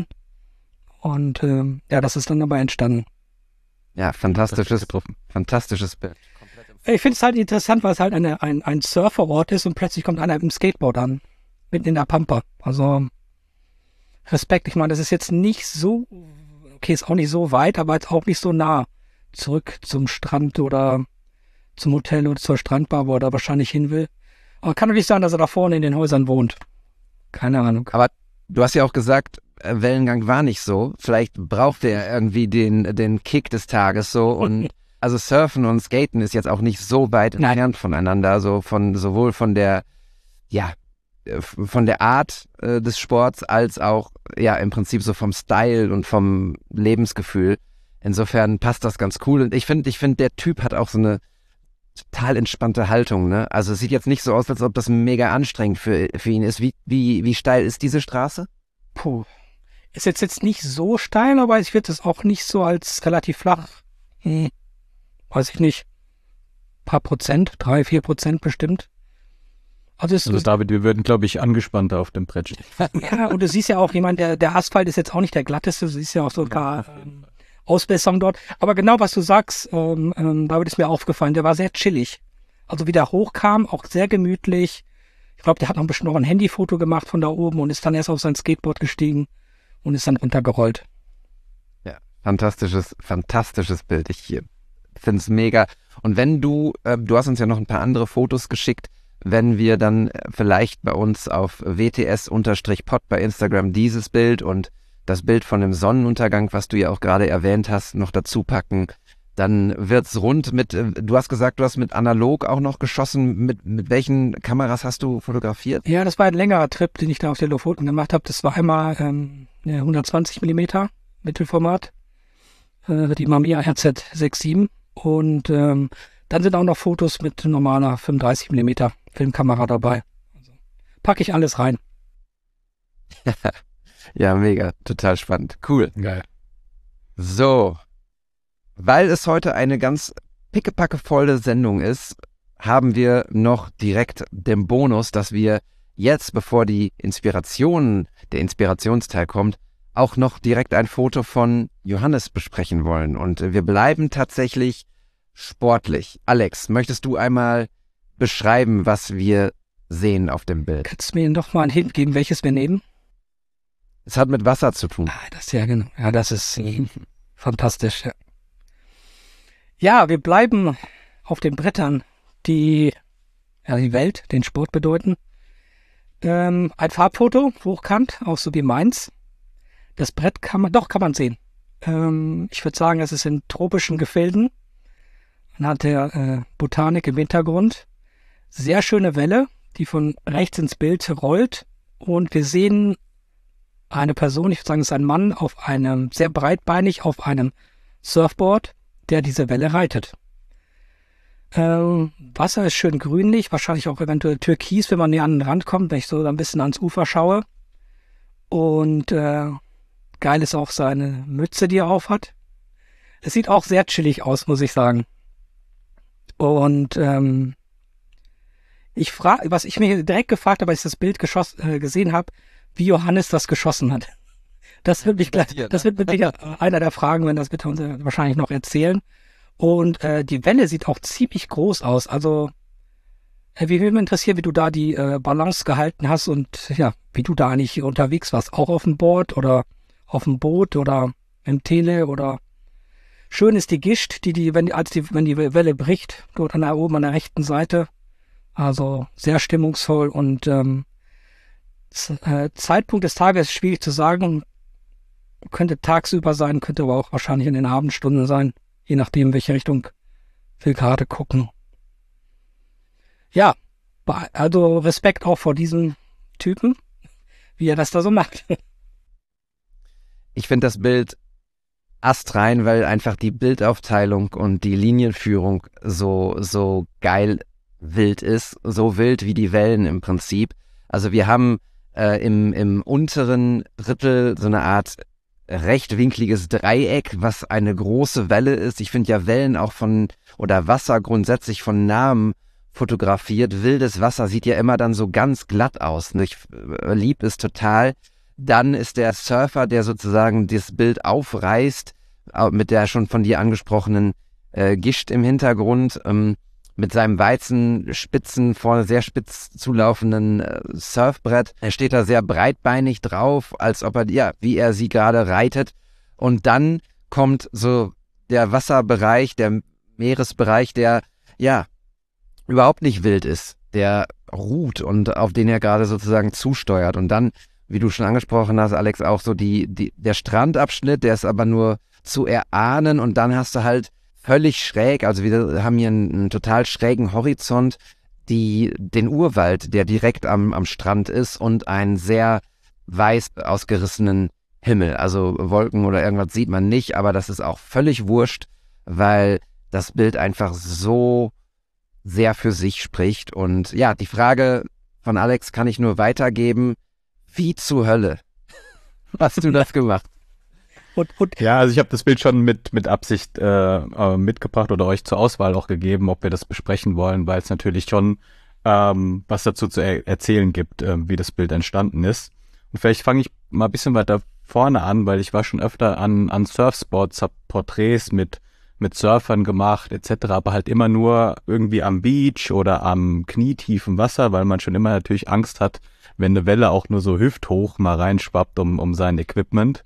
Und ähm, ja, das ist dann dabei entstanden. Ja, fantastisches, getroffen. fantastisches Bild. Ich finde es halt interessant, weil es halt eine, ein, ein Surferort ist und plötzlich kommt einer mit dem Skateboard an. Mitten in der Pampa. Also Respekt. Ich meine, das ist jetzt nicht so, okay, ist auch nicht so weit, aber jetzt auch nicht so nah zurück zum Strand oder zum Hotel oder zur Strandbar, wo er da wahrscheinlich hin will. Aber kann natürlich sein, dass er da vorne in den Häusern wohnt. Keine Ahnung. Aber du hast ja auch gesagt, äh, Wellengang war nicht so. Vielleicht brauchte er irgendwie den, den Kick des Tages so. Und also Surfen und Skaten ist jetzt auch nicht so weit Nein. entfernt voneinander. So von sowohl von der, ja, äh, von der Art äh, des Sports als auch ja im Prinzip so vom Style und vom Lebensgefühl. Insofern passt das ganz cool. Und ich finde, ich finde, der Typ hat auch so eine total entspannte Haltung, ne? Also es sieht jetzt nicht so aus, als ob das mega anstrengend für, für ihn ist. Wie, wie, wie steil ist diese Straße? Puh. Ist jetzt, jetzt nicht so steil, aber ich würde es auch nicht so als relativ flach. Hm. Weiß ich nicht. Paar Prozent, drei, vier Prozent bestimmt. Also, es, Also David, wir würden, glaube ich, angespannter auf dem Brett stehen. ja, und du siehst ja auch, jemand, der, der Asphalt ist jetzt auch nicht der glatteste, du siehst ja auch sogar ähm, Ausbesserung dort. Aber genau, was du sagst, ähm, ähm, David, ist mir aufgefallen, der war sehr chillig. Also wie der hochkam, auch sehr gemütlich. Ich glaube, der hat noch ein bisschen noch ein Handyfoto gemacht von da oben und ist dann erst auf sein Skateboard gestiegen und ist dann runtergerollt. Ja, fantastisches, fantastisches Bild. Ich finde es mega. Und wenn du, äh, du hast uns ja noch ein paar andere Fotos geschickt, wenn wir dann vielleicht bei uns auf W T S-Pod bei Instagram dieses Bild und das Bild von dem Sonnenuntergang, was du ja auch gerade erwähnt hast, noch dazu packen, dann wird's rund mit, äh, du hast gesagt, du hast mit analog auch noch geschossen. Mit, mit welchen Kameras hast du fotografiert? Ja, das war ein längerer Trip, den ich da auf der Lofoten gemacht habe. Das war einmal ähm, ja, hundertzwanzig Millimeter Mittelformat, äh, die Mamiya R Z sechs sieben. Und ähm, dann sind auch noch Fotos mit normaler fünfunddreißig Millimeter Filmkamera dabei. Also, packe ich alles rein. Ja, mega, total spannend. Cool. Geil. So, weil es heute eine ganz pickepackevolle Sendung ist, haben wir noch direkt den Bonus, dass wir jetzt, bevor die Inspiration, der Inspirationsteil kommt, auch noch direkt ein Foto von Johannes besprechen wollen. Und wir bleiben tatsächlich sportlich. Alex, möchtest du einmal beschreiben, was wir sehen auf dem Bild? Kannst du mir noch mal einen Hint geben, welches wir nehmen? Es hat mit Wasser zu tun. Ah, das ja genau. Ja, das ist fantastisch. Ja. ja, wir bleiben auf den Brettern, die ja, die Welt, den Sport bedeuten. Ähm, ein Farbfoto, hochkant, auch so wie meins. Das Brett kann man, doch kann man sehen. Ähm, ich würde sagen, es ist in tropischen Gefilden. Man hat der äh, Botanik im Hintergrund. Sehr schöne Welle, die von rechts ins Bild rollt. Und wir sehen eine Person, ich würde sagen, es ist ein Mann, auf einem, sehr breitbeinig auf einem Surfboard, der diese Welle reitet. Ähm, Wasser ist schön grünlich, wahrscheinlich auch eventuell türkis, wenn man näher an den Rand kommt, wenn ich so ein bisschen ans Ufer schaue. Und äh, geil ist auch seine Mütze, die er auf hat. Es sieht auch sehr chillig aus, muss ich sagen. Und ähm, ich frage, was ich mir direkt gefragt habe, als ich das Bild geschoss, äh, gesehen habe, wie Johannes das geschossen hat. Das wird mich gleich, das wird mit sicher einer der Fragen, wenn das bitte uns wahrscheinlich noch erzählen. Und äh, die Welle sieht auch ziemlich groß aus. Also äh, wie würde mich interessieren, wie du da die äh, Balance gehalten hast und ja, wie du da eigentlich unterwegs warst. Auch auf dem Board oder auf dem Boot oder im Tele oder schön ist die Gischt, die die, wenn die, als die, wenn die Welle bricht, dort an der oben an der rechten Seite. Also sehr stimmungsvoll und ähm, Zeitpunkt des Tages ist schwierig zu sagen. Könnte tagsüber sein, könnte aber auch wahrscheinlich in den Abendstunden sein, je nachdem, welche Richtung wir gerade gucken. Ja, also Respekt auch vor diesem Typen, wie er das da so macht. Ich finde das Bild astrein, weil einfach die Bildaufteilung und die Linienführung so, so geil wild ist, so wild wie die Wellen im Prinzip. Also wir haben äh, im, im unteren Drittel so eine Art rechtwinkliges Dreieck, was eine große Welle ist. Ich finde ja Wellen auch von, oder Wasser grundsätzlich von Nahem fotografiert. Wildes Wasser sieht ja immer dann so ganz glatt aus. Ich äh, lieb es total. Dann ist der Surfer, der sozusagen das Bild aufreißt, mit der schon von dir angesprochenen äh, Gischt im Hintergrund, ähm, mit seinem Weizenspitzen vorne sehr spitz zulaufenden äh, Surfbrett. Er steht da sehr breitbeinig drauf, als ob er, ja, wie er sie gerade reitet. Und dann kommt so der Wasserbereich, der Meeresbereich, der, ja, überhaupt nicht wild ist, der ruht und auf den er gerade sozusagen zusteuert. Und dann, wie du schon angesprochen hast, Alex, auch so die, die der Strandabschnitt, der ist aber nur zu erahnen und dann hast du halt völlig schräg, also wir haben hier einen, einen total schrägen Horizont, die, den Urwald, der direkt am, am Strand ist und einen sehr weiß ausgerissenen Himmel. Also Wolken oder irgendwas sieht man nicht, aber das ist auch völlig wurscht, weil das Bild einfach so sehr für sich spricht. Und ja, die Frage von Alex kann ich nur weitergeben. Wie zur Hölle hast du das gemacht? Und, und Ja, also ich habe das Bild schon mit mit Absicht äh, äh, mitgebracht oder euch zur Auswahl auch gegeben, ob wir das besprechen wollen, weil es natürlich schon ähm, was dazu zu er- erzählen gibt, äh, wie das Bild entstanden ist. Und vielleicht fange ich mal ein bisschen weiter vorne an, weil ich war schon öfter an an Surfspots, habe Porträts mit mit Surfern gemacht et cetera, aber halt immer nur irgendwie am Beach oder am knietiefen Wasser, weil man schon immer natürlich Angst hat, wenn eine Welle auch nur so hüfthoch mal reinschwappt um um sein Equipment.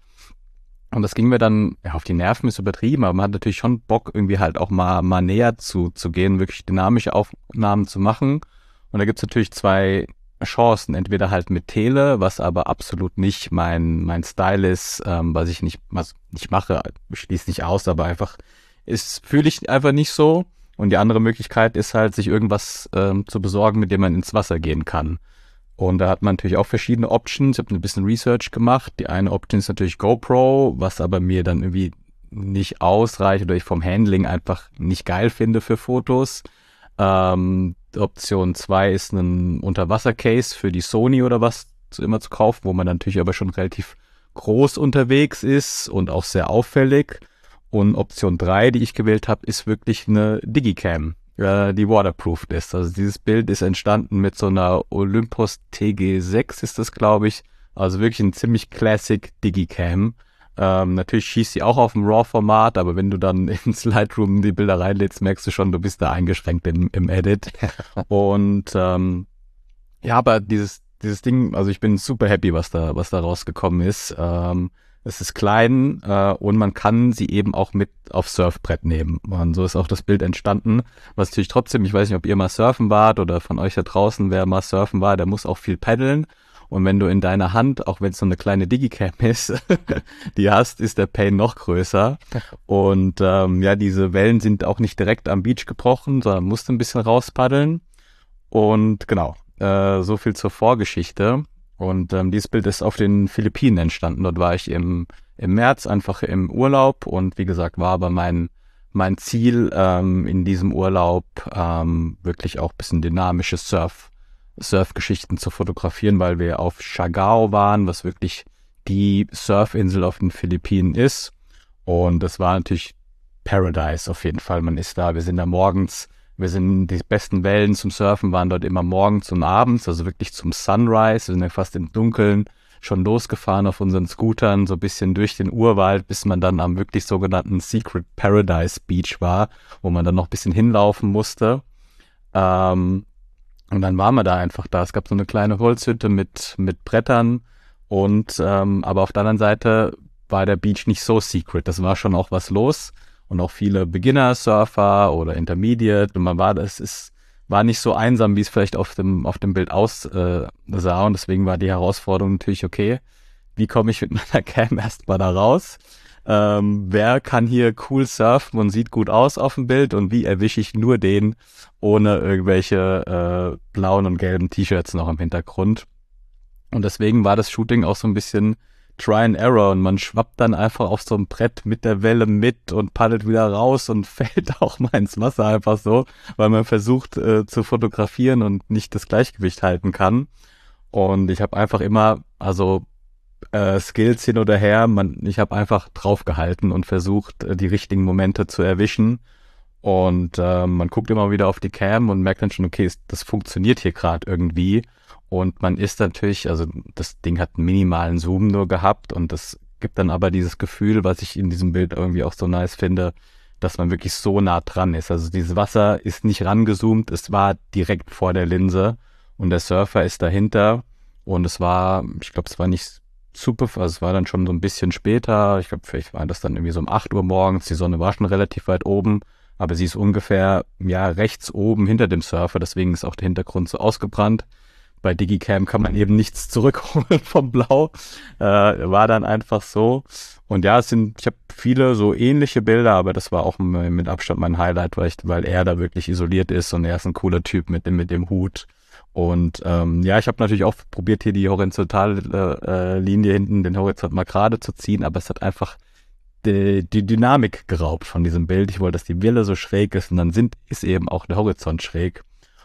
Und das ging mir dann, ja, auf die Nerven ist übertrieben, aber man hat natürlich schon Bock, irgendwie halt auch mal, mal näher zu, zu gehen, wirklich dynamische Aufnahmen zu machen. Und da gibt's natürlich zwei Chancen, entweder halt mit Tele, was aber absolut nicht mein, mein Style ist, ähm, was ich nicht, was nicht mache, ich schließe nicht aus, aber einfach ist fühle ich einfach nicht so. Und die andere Möglichkeit ist halt, sich irgendwas ähm, zu besorgen, mit dem man ins Wasser gehen kann. Und da hat man natürlich auch verschiedene Options. Ich habe ein bisschen Research gemacht. Die eine Option ist natürlich GoPro, was aber mir dann irgendwie nicht ausreicht oder ich vom Handling einfach nicht geil finde für Fotos. Ähm, Option zwei ist ein Unterwasser-Case für die Sony oder was zu, immer zu kaufen, wo man natürlich aber schon relativ groß unterwegs ist und auch sehr auffällig. Und Option drei, die ich gewählt habe, ist wirklich eine Digicam, äh, die waterproofed ist. Also dieses Bild ist entstanden mit so einer Olympus T G sechs ist das, glaube ich. Also wirklich ein ziemlich classic Digicam. Ähm, natürlich schießt sie auch auf dem RAW-Format, aber wenn du dann ins Lightroom die Bilder reinlädst, merkst du schon, du bist da eingeschränkt im, im Edit. Und ähm, ja, aber dieses dieses Ding, also ich bin super happy, was da was da rausgekommen ist. Ähm, Es ist klein äh, und man kann sie eben auch mit aufs Surfbrett nehmen. Und so ist auch das Bild entstanden. Was natürlich trotzdem, ich weiß nicht, ob ihr mal surfen wart oder von euch da draußen, wer mal surfen war, der muss auch viel paddeln. Und wenn du in deiner Hand, auch wenn es so eine kleine Digicam ist, die hast, ist der Pain noch größer. Und ähm, ja, diese Wellen sind auch nicht direkt am Beach gebrochen, sondern musst ein bisschen rauspaddeln. Und genau, äh, so viel zur Vorgeschichte. Und ähm, dieses Bild ist auf den Philippinen entstanden. Dort war ich im, im März einfach im Urlaub und wie gesagt, war aber mein, mein Ziel ähm, in diesem Urlaub ähm, wirklich auch ein bisschen dynamische Surf, Surfgeschichten zu fotografieren, weil wir auf Siargao waren, was wirklich die Surfinsel auf den Philippinen ist. Und das war natürlich Paradise auf jeden Fall. Man ist da, wir sind da morgens, wir sind die besten Wellen zum Surfen, waren dort immer morgens und abends, also wirklich zum Sunrise. Wir sind ja fast im Dunkeln schon losgefahren auf unseren Scootern, so ein bisschen durch den Urwald, bis man dann am wirklich sogenannten Secret Paradise Beach war, wo man dann noch ein bisschen hinlaufen musste. Ähm, und dann waren wir da einfach da. Es gab so eine kleine Holzhütte mit, mit Brettern und ähm, aber auf der anderen Seite war der Beach nicht so secret. Das war schon auch was los. Und auch viele Beginner-Surfer oder Intermediate. Und man war, das ist, war nicht so einsam, wie es vielleicht auf dem, auf dem Bild aussah. Äh, und deswegen war die Herausforderung natürlich, okay, wie komme ich mit meiner Cam erstmal da raus? Ähm, wer kann hier cool surfen und sieht gut aus auf dem Bild? Und wie erwische ich nur den ohne irgendwelche äh, blauen und gelben T-Shirts noch im Hintergrund? Und deswegen war das Shooting auch so ein bisschen Try and Error und man schwappt dann einfach auf so ein Brett mit der Welle mit und paddelt wieder raus und fällt auch mal ins Wasser einfach so, weil man versucht äh, zu fotografieren und nicht das Gleichgewicht halten kann. Und ich habe einfach immer, also äh, Skills hin oder her, man, ich habe einfach draufgehalten und versucht, äh, die richtigen Momente zu erwischen. Und äh, man guckt immer wieder auf die Cam und merkt dann schon, okay, das funktioniert hier gerade irgendwie. Und man ist natürlich, also das Ding hat einen minimalen Zoom nur gehabt und das gibt dann aber dieses Gefühl, was ich in diesem Bild irgendwie auch so nice finde, dass man wirklich so nah dran ist. Also dieses Wasser ist nicht rangezoomt, es war direkt vor der Linse und der Surfer ist dahinter und es war, ich glaube, es war nicht super, also es war dann schon so ein bisschen später, ich glaube, vielleicht war das dann irgendwie so um acht Uhr morgens, die Sonne war schon relativ weit oben, aber sie ist ungefähr, ja, rechts oben hinter dem Surfer, deswegen ist auch der Hintergrund so ausgebrannt. Bei Digicam kann man eben nichts zurückholen vom Blau. Äh, war dann einfach so. Und ja, es sind, ich habe viele so ähnliche Bilder, aber das war auch mit Abstand mein Highlight, weil, ich, weil er da wirklich isoliert ist und er ist ein cooler Typ mit dem, mit dem Hut. Und ähm, ja, ich habe natürlich auch probiert, hier die horizontale äh, Linie hinten, den Horizont mal gerade zu ziehen, aber es hat einfach die, die Dynamik geraubt von diesem Bild. Ich wollte, dass die Welle so schräg ist und dann sind, ist eben auch der Horizont schräg.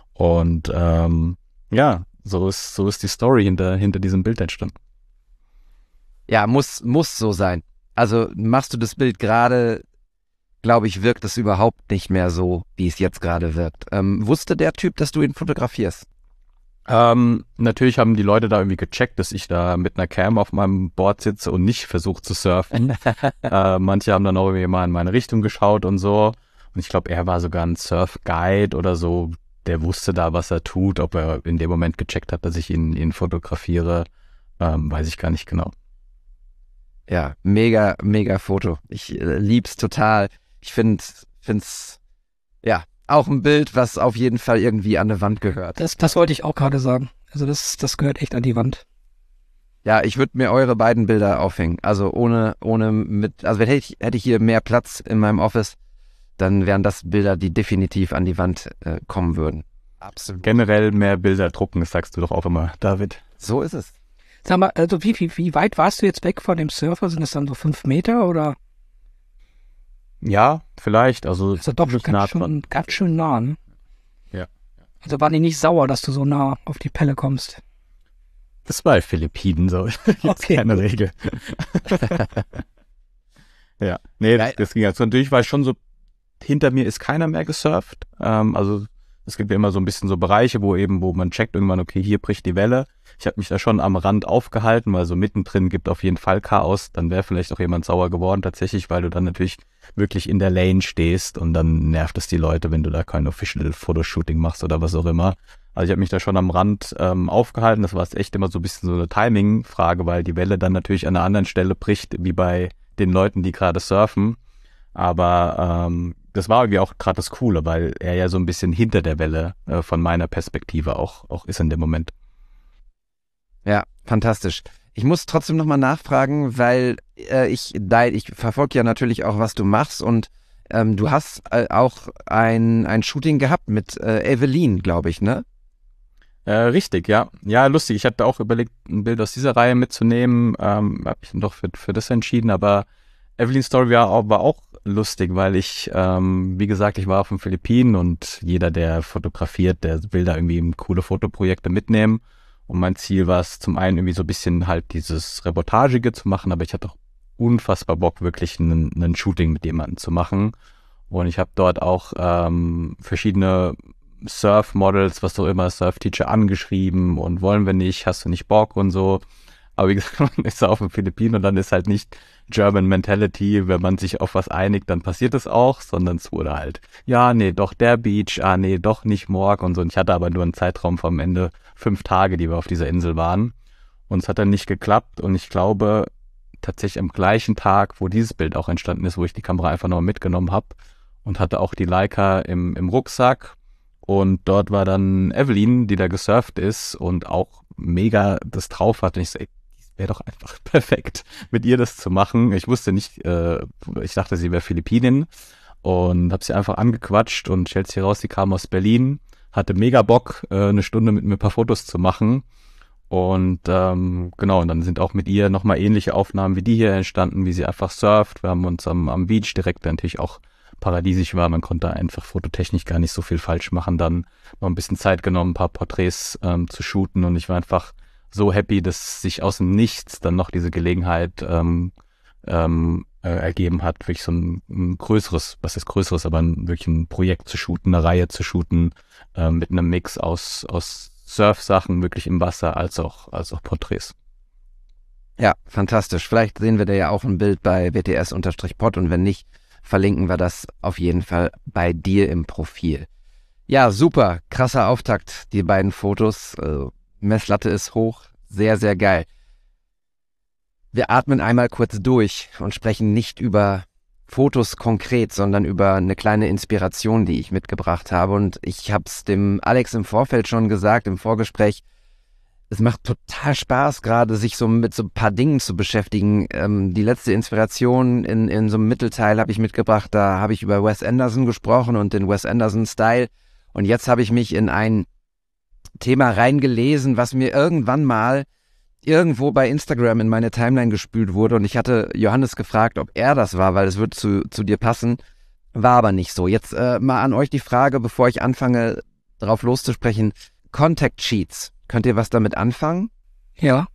Und ähm, ja, So ist, so ist die Story hinter, hinter diesem Bild entstanden. Ja, muss, muss so sein. Also machst du das Bild gerade, glaube ich, wirkt es überhaupt nicht mehr so, wie es jetzt gerade wirkt. Ähm, wusste der Typ, dass du ihn fotografierst? Ähm, natürlich haben die Leute da irgendwie gecheckt, dass ich da mit einer Cam auf meinem Board sitze und nicht versuche zu surfen. äh, manche haben dann auch irgendwie mal in meine Richtung geschaut und so. Und ich glaube, er war sogar ein Surf-Guide oder so. Der wusste da, was er tut. Ob er in dem Moment gecheckt hat, dass ich ihn, ihn fotografiere, ähm, weiß ich gar nicht genau. Ja, mega, mega Foto. Ich äh, lieb's total. Ich finde, find's, ja, auch ein Bild, was auf jeden Fall irgendwie an eine Wand gehört. Das, das wollte ich auch gerade sagen. Also das, das gehört echt an die Wand. Ja, ich würde mir eure beiden Bilder aufhängen. Also ohne, ohne mit, also hätte ich, hätte ich hier mehr Platz in meinem Office, dann wären das Bilder, die definitiv an die Wand äh, kommen würden. Absolut. Generell mehr Bilder drucken, das sagst du doch auch immer, David. So ist es. Sag mal, also wie, wie, wie weit warst du jetzt weg von dem Surfer? Sind es dann so fünf Meter oder? Ja, vielleicht. Also, also doch nah ganz schön, ganz schön nah, ne? Ja. Also waren die nicht sauer, dass du so nah auf die Pelle kommst? Das war Philippinen so. Gibt's Okay. keine Regel. Ja, nee, das, das ging jetzt. Natürlich war ich schon so, hinter mir ist keiner mehr gesurft. Ähm, also es gibt ja immer so ein bisschen so Bereiche, wo eben, wo man checkt irgendwann, okay, hier bricht die Welle. Ich habe mich da schon am Rand aufgehalten, weil so mittendrin gibt auf jeden Fall Chaos. Dann wäre vielleicht auch jemand sauer geworden tatsächlich, weil du dann natürlich wirklich in der Lane stehst und dann nervt es die Leute, wenn du da kein Official Fotoshooting machst oder was auch immer. Also ich habe mich da schon am Rand ähm, aufgehalten. Das war jetzt echt immer so ein bisschen so eine Timing-Frage, weil die Welle dann natürlich an einer anderen Stelle bricht, wie bei den Leuten, die gerade surfen. Aber ähm, das war irgendwie auch gerade das Coole, weil er ja so ein bisschen hinter der Welle äh, von meiner Perspektive auch, auch ist in dem Moment. Ja, fantastisch. Ich muss trotzdem nochmal nachfragen, weil äh, ich, ich verfolge ja natürlich auch, was du machst und ähm, du hast äh, auch ein, ein Shooting gehabt mit äh, Evelyn, glaube ich, ne? Äh, richtig, ja. Ja, lustig. Ich hatte auch überlegt, ein Bild aus dieser Reihe mitzunehmen, ähm, habe ich dann doch für, für das entschieden, aber Evelyn's Story war auch, war auch lustig, weil ich, ähm, wie gesagt, ich war auf den Philippinen und jeder, der fotografiert, der will da irgendwie coole Fotoprojekte mitnehmen. Und mein Ziel war es zum einen irgendwie so ein bisschen halt dieses Reportagige zu machen, aber ich hatte auch unfassbar Bock, wirklich ein, ein Shooting mit jemandem zu machen. Und ich habe dort auch ähm, verschiedene Surf-Models, was auch immer, Surf-Teacher angeschrieben und wollen wir nicht, hast du nicht Bock und so. Aber wie gesagt, man ist auf den Philippinen und dann ist halt nicht German Mentality, wenn man sich auf was einigt, dann passiert es auch, sondern es wurde halt, ja, nee, doch der Beach, ah, nee, doch nicht morgen und so. Und ich hatte aber nur einen Zeitraum vom Ende, fünf Tage, die wir auf dieser Insel waren. Und es hat dann nicht geklappt und ich glaube, tatsächlich am gleichen Tag, wo dieses Bild auch entstanden ist, wo ich die Kamera einfach nochmal mitgenommen habe und hatte auch die Leica im, im Rucksack. Und dort war dann Evelyn, die da gesurft ist und auch mega das drauf hat. Und ich so, ey, wäre doch einfach perfekt, mit ihr das zu machen. Ich wusste nicht, äh, ich dachte, sie wäre Philippinin und habe sie einfach angequatscht und stellt sich raus, sie kam aus Berlin, hatte mega Bock, äh, eine Stunde mit mir ein paar Fotos zu machen. Und ähm, genau, und dann sind auch mit ihr nochmal ähnliche Aufnahmen wie die hier entstanden, wie sie einfach surft. Wir haben uns am, am Beach direkt, der natürlich auch paradiesisch war. Man konnte einfach fototechnisch gar nicht so viel falsch machen. Dann noch ein bisschen Zeit genommen, ein paar Porträts ähm, zu shooten und ich war einfach so happy, dass sich aus dem Nichts dann noch diese Gelegenheit ähm, ähm, äh, ergeben hat, wirklich so ein, ein größeres, was ist größeres, aber ein, wirklich ein Projekt zu shooten, eine Reihe zu shooten, äh, mit einem Mix aus, aus Surf-Sachen, wirklich im Wasser, als auch, als auch Porträts. Ja, fantastisch. Vielleicht sehen wir da ja auch ein Bild bei W T S-Pod und wenn nicht, verlinken wir das auf jeden Fall bei dir im Profil. Ja, super, krasser Auftakt, die beiden Fotos. Äh, Messlatte ist hoch, sehr, sehr geil. Wir atmen einmal kurz durch und sprechen nicht über Fotos konkret, sondern über eine kleine Inspiration, die ich mitgebracht habe. Und ich habe es dem Alex im Vorfeld schon gesagt, im Vorgespräch, es macht total Spaß, gerade sich so mit so ein paar Dingen zu beschäftigen. Ähm, die letzte Inspiration in, in so einem Mittelteil habe ich mitgebracht, da habe ich über Wes Anderson gesprochen und den Wes Anderson-Style. Und jetzt habe ich mich in ein Thema reingelesen, was mir irgendwann mal irgendwo bei Instagram in meine Timeline gespült wurde und ich hatte Johannes gefragt, ob er das war, weil es wird zu, zu dir passen, war aber nicht so. Jetzt äh, mal an euch die Frage, bevor ich anfange, darauf loszusprechen, Contact Sheets, könnt ihr was damit anfangen? Ja.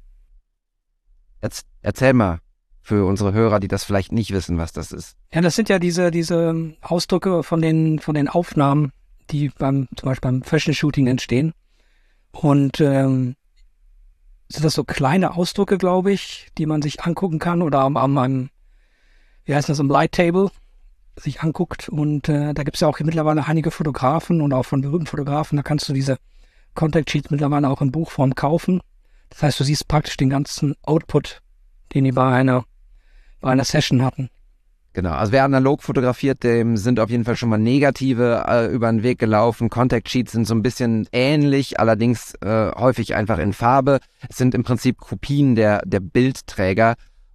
Jetzt erzähl mal für unsere Hörer, die das vielleicht nicht wissen, was das ist. Ja, das sind ja diese, diese Ausdrücke von den, von den Aufnahmen, die beim, zum Beispiel beim Fashion Shooting entstehen. Und ähm, sind das so kleine Ausdrücke, glaube ich, die man sich angucken kann oder am, am, am wie heißt das, am Light Table sich anguckt. Und äh, da gibt es ja auch mittlerweile einige Fotografen und auch von berühmten Fotografen, da kannst du diese Contact Sheets mittlerweile auch in Buchform kaufen. Das heißt, du siehst praktisch den ganzen Output, den die bei einer, bei einer Session hatten. Genau, also wer analog fotografiert, dem sind auf jeden Fall schon mal negative äh, über den Weg gelaufen. Contact Sheets sind so ein bisschen ähnlich, allerdings äh, häufig einfach in Farbe. Es sind im Prinzip Kopien der, der Bildträger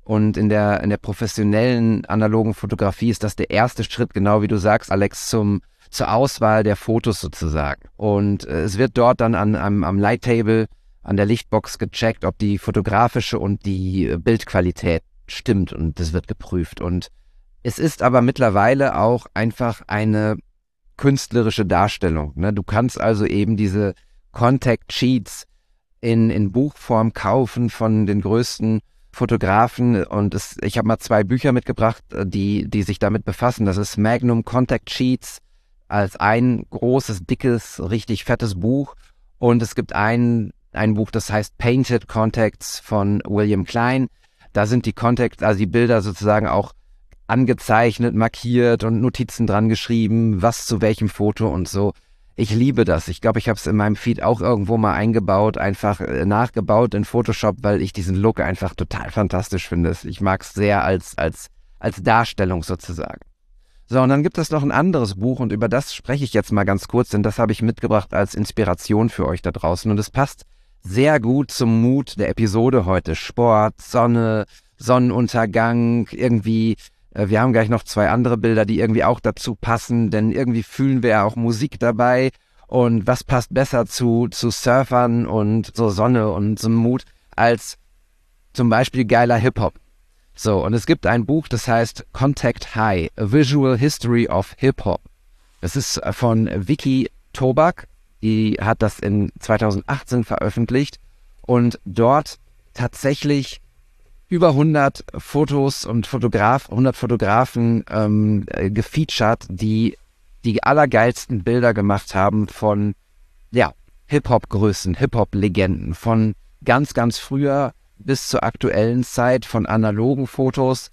Und in der, in der professionellen analogen Fotografie ist das der erste Schritt, genau wie du sagst, Alex, zum, zur Auswahl der Fotos sozusagen. Und äh, es wird dort dann an, am, am Light Table, an der Lichtbox gecheckt, ob die fotografische und die äh, Bildqualität stimmt, und das wird geprüft. Und es ist aber mittlerweile auch einfach eine künstlerische Darstellung, ne? Du kannst also eben diese Contact Sheets in, in Buchform kaufen von den größten Fotografen, und es, ich habe mal zwei Bücher mitgebracht, die, die sich damit befassen. Das ist Magnum Contact Sheets als ein großes, dickes, richtig fettes Buch, und es gibt ein, ein Buch, das heißt Painted Contacts von William Klein. Da sind die Contacts, also die Bilder sozusagen auch angezeichnet, markiert und Notizen dran geschrieben, was zu welchem Foto und so. Ich liebe das. Ich glaube, ich habe es in meinem Feed auch irgendwo mal eingebaut, einfach äh, nachgebaut in Photoshop, weil ich diesen Look einfach total fantastisch finde. Ich mag es sehr als, als, als Darstellung sozusagen. So, und dann gibt es noch ein anderes Buch, und über das spreche ich jetzt mal ganz kurz, denn das habe ich mitgebracht als Inspiration für euch da draußen, und es passt sehr gut zum Mut der Episode heute. Sport, Sonne, Sonnenuntergang, irgendwie. Wir haben gleich noch zwei andere Bilder, die irgendwie auch dazu passen, denn irgendwie fühlen wir ja auch Musik dabei. Und was passt besser zu, zu Surfern und so Sonne und so Mut als zum Beispiel geiler Hip-Hop. So, und es gibt ein Buch, das heißt Contact High, A Visual History of Hip-Hop. Das ist von Vicky Tobak, die hat das in zweitausendachtzehn veröffentlicht und dort tatsächlich über hundert Fotos und Fotograf, hundert Fotografen ähm, äh, gefeatured, die die allergeilsten Bilder gemacht haben von ja, Hip-Hop-Größen, Hip-Hop-Legenden, von ganz, ganz früher bis zur aktuellen Zeit, von analogen Fotos,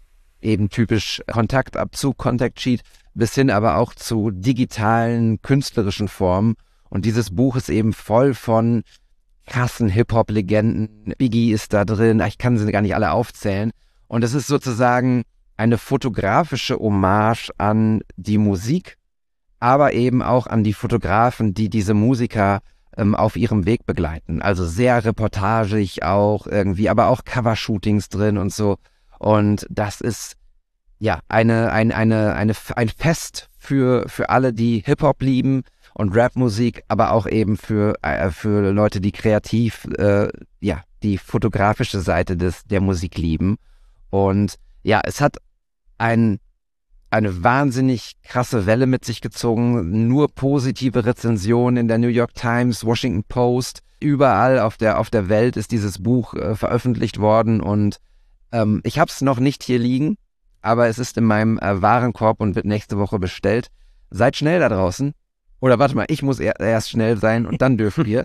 eben typisch Kontaktabzug, Contact Sheet, bis hin aber auch zu digitalen, künstlerischen Formen. Und dieses Buch ist eben voll von krassen Hip-Hop-Legenden. Biggie ist da drin, ich kann sie gar nicht alle aufzählen. Und es ist sozusagen eine fotografische Hommage an die Musik, aber eben auch an die Fotografen, die diese Musiker ähm, auf ihrem Weg begleiten. Also sehr reportagig auch irgendwie, aber auch Covershootings drin und so. Und das ist ja eine, ein, eine, eine, ein Fest für, für alle, die Hip-Hop lieben und Rapmusik, aber auch eben für, äh, für Leute, die kreativ, äh, ja, die fotografische Seite des, der Musik lieben. Und ja, es hat ein, eine wahnsinnig krasse Welle mit sich gezogen, nur positive Rezensionen in der New York Times, Washington Post, überall auf der, auf der Welt ist dieses Buch äh, veröffentlicht worden, und ähm, ich habe es noch nicht hier liegen, aber es ist in meinem äh, Warenkorb und wird nächste Woche bestellt. Seid schnell da draußen. Oder warte mal, ich muss er, erst schnell sein und dann dürfen wir.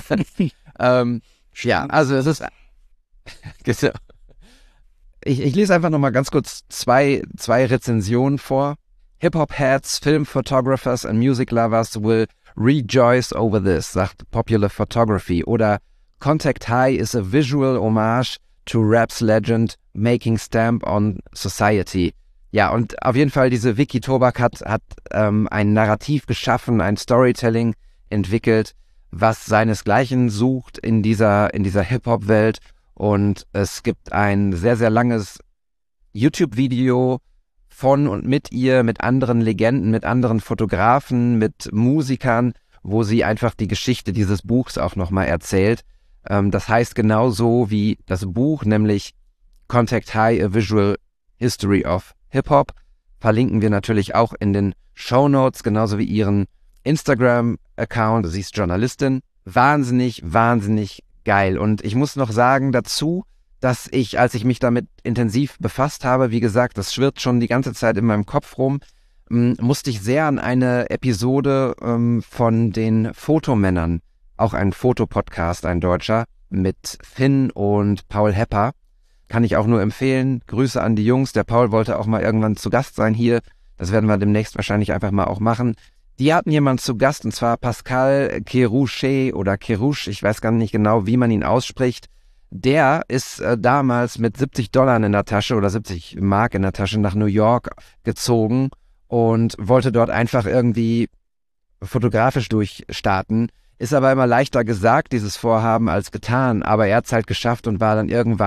ähm, ja, also es ist... ich, ich lese einfach nochmal ganz kurz zwei, zwei Rezensionen vor. Hip-Hop-Heads, Film Photographers and Music Lovers will rejoice over this, sagt Popular Photography. Oder Contact High is a visual homage to Rap's legend, making stamp on society. Ja, und auf jeden Fall diese Vicky Tobak hat, hat ähm, ein Narrativ geschaffen, ein Storytelling entwickelt, was seinesgleichen sucht in dieser, in dieser Hip-Hop-Welt. Und es gibt ein sehr, sehr langes YouTube-Video von und mit ihr, mit anderen Legenden, mit anderen Fotografen, mit Musikern, wo sie einfach die Geschichte dieses Buchs auch nochmal erzählt. Ähm, das heißt genauso wie das Buch, nämlich Contact High, A Visual History of Hip-Hop, verlinken wir natürlich auch in den Shownotes, genauso wie ihren Instagram-Account. Sie ist Journalistin. Wahnsinnig, wahnsinnig geil. Und ich muss noch sagen dazu, dass ich, als ich mich damit intensiv befasst habe, wie gesagt, das schwirrt schon die ganze Zeit in meinem Kopf rum, ähm, musste ich sehr an eine Episode ähm, von den Fotomännern, auch ein Fotopodcast, ein deutscher, mit Finn und Paul Hepper. Kann ich auch nur empfehlen. Grüße an die Jungs. Der Paul wollte auch mal irgendwann zu Gast sein hier. Das werden wir demnächst wahrscheinlich einfach mal auch machen. Die hatten jemanden zu Gast, und zwar Pascal Kerouche oder Kerouche. Ich weiß gar nicht genau, wie man ihn ausspricht. Der ist äh, damals mit siebzig Dollar in der Tasche oder siebzig Mark in der Tasche nach New York gezogen und wollte dort einfach irgendwie fotografisch durchstarten. Ist aber immer leichter gesagt, dieses Vorhaben, als getan. Aber er hat es halt geschafft und war dann irgendwann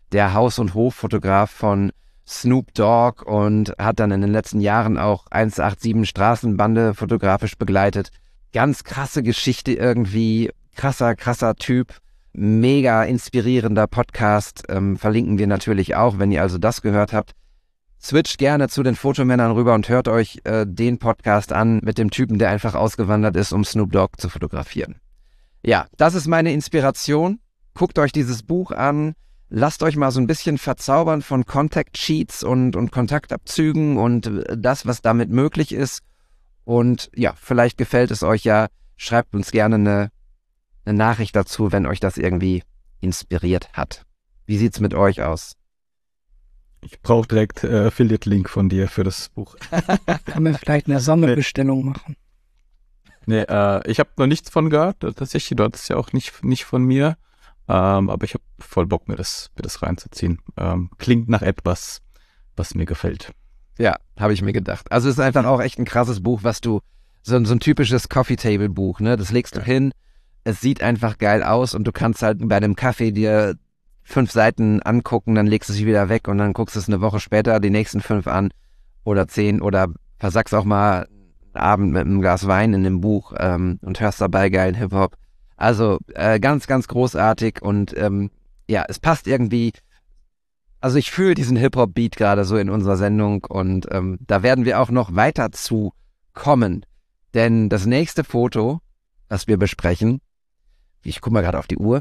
der Haus- und Hoffotograf von Snoop Dogg und hat dann in den letzten Jahren auch eins acht sieben Straßenbande fotografisch begleitet. Ganz krasse Geschichte irgendwie, krasser, krasser Typ, mega inspirierender Podcast, ähm, verlinken wir natürlich auch, wenn ihr also das gehört habt. Switcht gerne zu den Fotomännern rüber und hört euch äh, den Podcast an mit dem Typen, der einfach ausgewandert ist, um Snoop Dogg zu fotografieren. Ja, das ist meine Inspiration. Guckt euch dieses Buch an. Lasst euch mal so ein bisschen verzaubern von Contact Sheets und, und Kontaktabzügen und das, was damit möglich ist. Und ja, vielleicht gefällt es euch ja. Schreibt uns gerne eine, eine Nachricht dazu, wenn euch das irgendwie inspiriert hat. Wie sieht's mit euch aus? Ich brauche direkt äh, Affiliate-Link von dir für das Buch. Kann man vielleicht eine Sammelbestellung machen. Nee, äh, ich habe noch nichts von gehört. Tatsächlich, du hattest ja auch nicht, nicht von mir. Ähm, aber ich habe voll Bock, mir das, mir das reinzuziehen. Ähm, klingt nach etwas, was mir gefällt. Ja, habe ich mir gedacht. Also es ist einfach auch echt ein krasses Buch, was du, so, so ein typisches Coffee-Table-Buch, ne? Das legst du hin, es sieht einfach geil aus und du kannst halt bei einem Kaffee dir fünf Seiten angucken, dann legst du sie wieder weg und dann guckst du es eine Woche später die nächsten fünf an oder zehn oder versackst auch mal einen Abend mit einem Glas Wein in dem Buch ähm, und hörst dabei geilen Hip-Hop. Also äh, ganz, ganz großartig und ähm, ja, es passt irgendwie, also ich fühle diesen Hip-Hop-Beat gerade so in unserer Sendung und ähm, da werden wir auch noch weiter zu kommen, denn das nächste Foto, was wir besprechen, ich gucke mal gerade auf die Uhr,